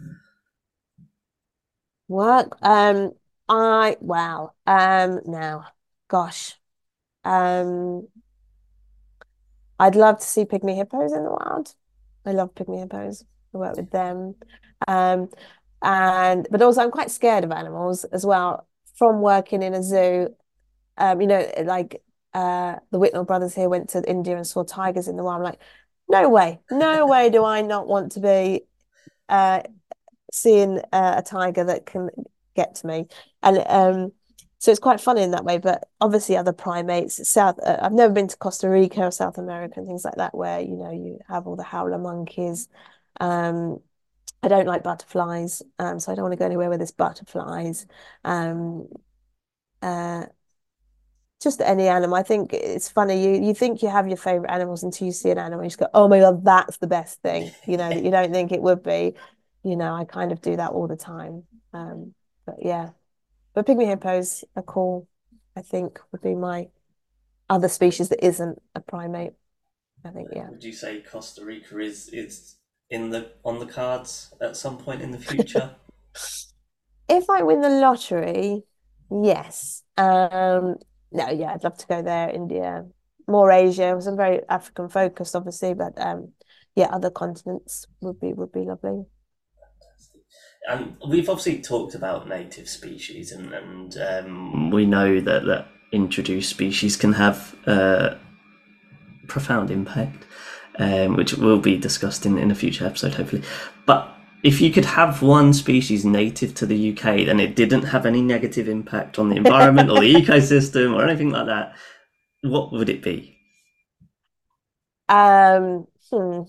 Work. Um, I wow. Um, now, gosh. Um, I'd love to see pygmy hippos in the wild. I love pygmy hippos. I work with them. Um, and but also I'm quite scared of animals as well from working in a zoo. Um, you know, like uh the Whitnell brothers here went to India and saw tigers in the wild. I'm like, no way, no way do I not want to be uh seeing uh, a tiger that can get to me. And um so it's quite funny in that way, but obviously other primates, South, uh, I've never been to Costa Rica or South America and things like that, where, you know, you have all the howler monkeys. Um, I don't like butterflies, um, so I don't want to go anywhere where there's butterflies. Um, uh, just any animal. I think it's funny. You you think you have your favorite animals until you see an animal, you just go, "Oh my God, that's the best thing." You know, that you don't think it would be. You know, I kind of do that all the time. Um, but yeah, but pygmy hippos are cool. I think would be my other species that isn't a primate. I think, yeah. Would you say Costa Rica is is in the on the cards at some point in the future? If I win the lottery, yes. Um, no, yeah, I'd love to go there, India, more Asia. I'm very African focused, obviously, but um, yeah, other continents would be would be lovely. and we've obviously talked about native species, and, and um, we know that, that introduced species can have uh, profound impact, um, which will be discussed in, in a future episode, hopefully. But if you could have one species native to the U K, then it didn't have any negative impact on the environment or the ecosystem or anything like that, what would it be? Um, hmm.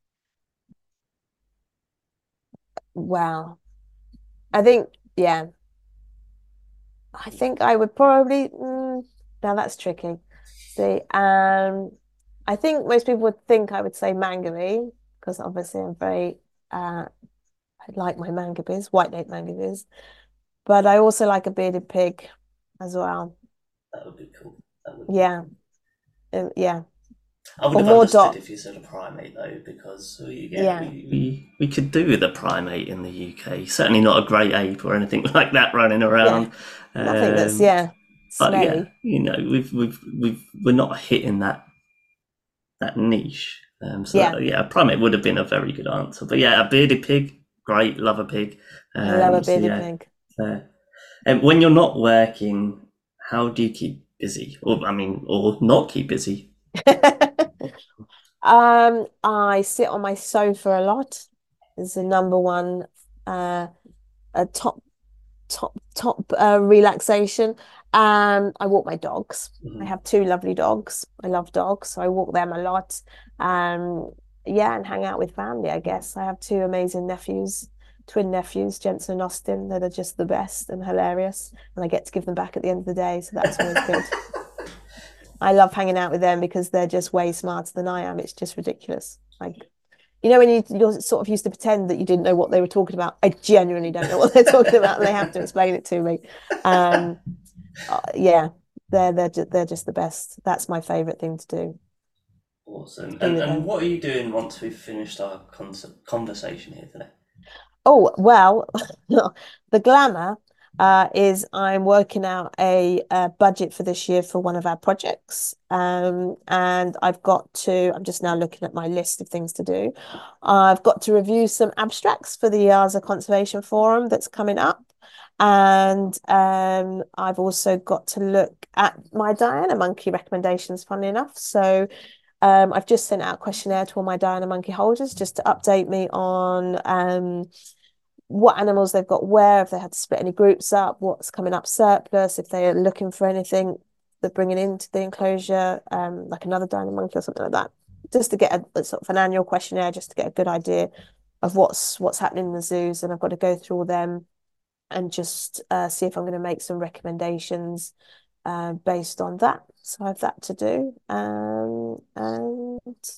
Wow. I think, yeah, I think I would probably, mm, now that's tricky. See, um, I think most people would think I would say mangabey because obviously I'm very, uh, I like my mangabeys, white-naped mangabeys, but I also like a bearded pig as well. That would be cool. That would be Yeah, cool. uh, yeah, I would or have more understood dot. if you said a primate though, because we, yeah, Yeah, we, we, we could do with a primate in the U K. Certainly not a great ape or anything like that running yeah, around. nothing that's Um, yeah but yeah, smelly. you know, we've we've we've we're not hitting that that niche. Um, so Yeah, that, yeah, a primate would have been a very good answer. But yeah, a bearded pig, great, love a pig. I love a Um, so bearded yeah, pig. fair. And when you're not working, how do you keep busy? Or I mean, or not keep busy? Um, I sit on my sofa a lot. Is the number one uh a top top top uh, relaxation. Um, I walk my dogs. I Mhm. have two lovely dogs. I love dogs, so I walk them a lot. Um, yeah, and hang out with family, I guess. I have two amazing nephews, twin nephews, Jensen and Austin, that are just the best and hilarious. And I get to give them back at the end of the day, so that's always good. I love hanging out with them because they're just way smarter than I am. It's just ridiculous. Like, you know, when you you're sort of used to pretend that you didn't know what they were talking about. I genuinely don't know what they're talking about, and they have to explain it to me. Um, uh, yeah, they're they're just, they're just the best. That's my favorite thing to do. Awesome. Be And with and them. what are you doing once we've finished our con- conversation here today? Oh, well, the glamour uh, is I'm working out a, a budget for this year for one of our projects. Um, and I've got to, I'm just now looking at my list of things to do. I've got to review some abstracts for the IAZA Conservation Forum that's coming up. And um, I've also got to look at my Diana Monkey recommendations, funnily enough. So um, I've just sent out a questionnaire to all my Diana Monkey holders just to update me on um, what animals they've got where, if they had to split any groups up, what's coming up surplus, if they're looking for anything they're bringing into the enclosure, um, like another Diana monkey or something like that. Just to get a, a sort of an annual questionnaire, just to get a good idea of what's what's happening in the zoos. And I've got to go through all them and just uh, see if I'm going to make some recommendations uh, based on that. So I have that to do. Um, and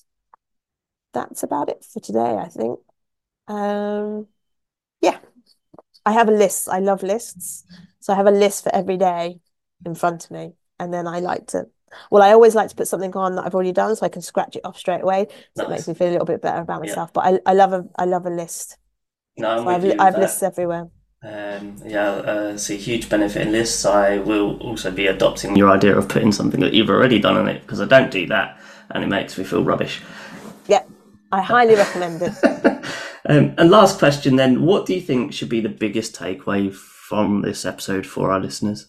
that's about it for today, I think. Um, yeah, I have a list. I love lists. So I have a list for every day in front of me. And then I like to, well, I always like to put something on that I've already done so I can scratch it off straight away. So it makes Nice. me feel a little bit better about Yeah. myself. But I, I love a I love a list. No, I'm So I've with you I with have lists that. everywhere. Um, yeah, uh, see huge benefit in lists. I will also be adopting your idea of putting something that you've already done on it because I don't do that and it makes me feel rubbish. Yeah, I highly recommend it. Um, and last question then, what do you think should be the biggest takeaway from this episode for our listeners?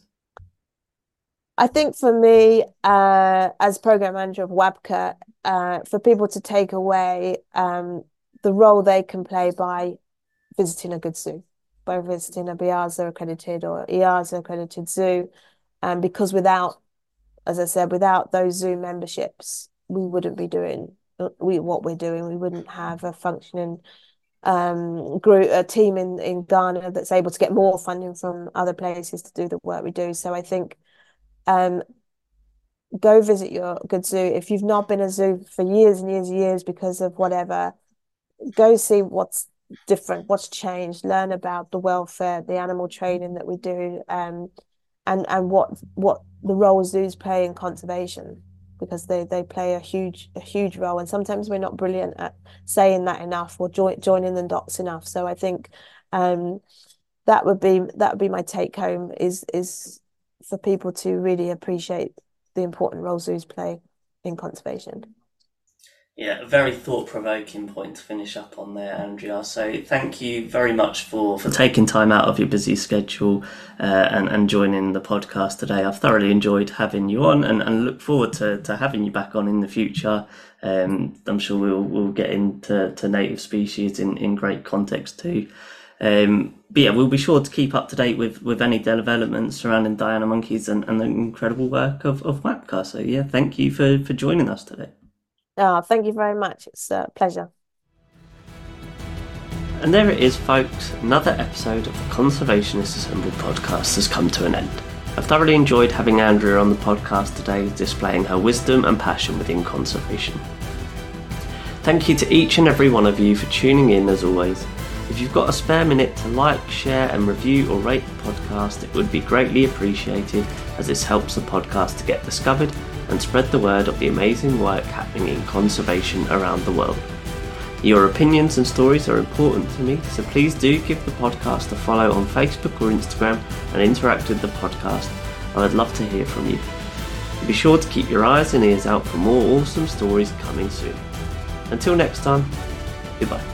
I think for me, uh, as program manager of WABCA, uh, for people to take away um, the role they can play by visiting a good zoo, by visiting a BIAZA accredited or IAZA accredited zoo. And um, because without, as I said, without those zoo memberships, we wouldn't be doing we what we're doing. We wouldn't have a functioning um, group, a team in, in Ghana that's able to get more funding from other places to do the work we do. So I think um, go visit your good zoo. If you've not been a zoo for years and years and years because of whatever, go see what's different, what's changed, learn about the welfare, the animal training that we do, um, and and what what the role zoos play in conservation, because they they play a huge a huge role, and sometimes we're not brilliant at saying that enough or join, joining the dots enough. So I think um, that would be that would be my take home is is for people to really appreciate the important role zoos play in conservation. Yeah, a very thought-provoking point to finish up on there, Andrea. So thank you very much for, for taking time out of your busy schedule uh, and, and joining the podcast today. I've thoroughly enjoyed having you on and, and look forward to, to having you back on in the future. Um, I'm sure we'll we'll get into to native species in, in great context too. Um, but yeah, we'll be sure to keep up to date with, with any developments surrounding Diana monkeys and, and the incredible work of, of WAPCA. So yeah, thank you for, for joining us today. Oh, thank you very much. It's a pleasure. And there it is, folks. Another episode of the Conservationists Assembled podcast has come to an end. I've thoroughly enjoyed having Andrea on the podcast today, displaying her wisdom and passion within conservation. Thank you to each and every one of you for tuning in as always. If you've got a spare minute to like, share and review or rate the podcast, it would be greatly appreciated, as this helps the podcast to get discovered and spread the word of the amazing work happening in conservation around the world. Your opinions and stories are important to me, so please do give the podcast a follow on Facebook or Instagram and interact with the podcast. I would love to hear from you. Be sure to keep your eyes and ears out for more awesome stories coming soon. Until next time, goodbye.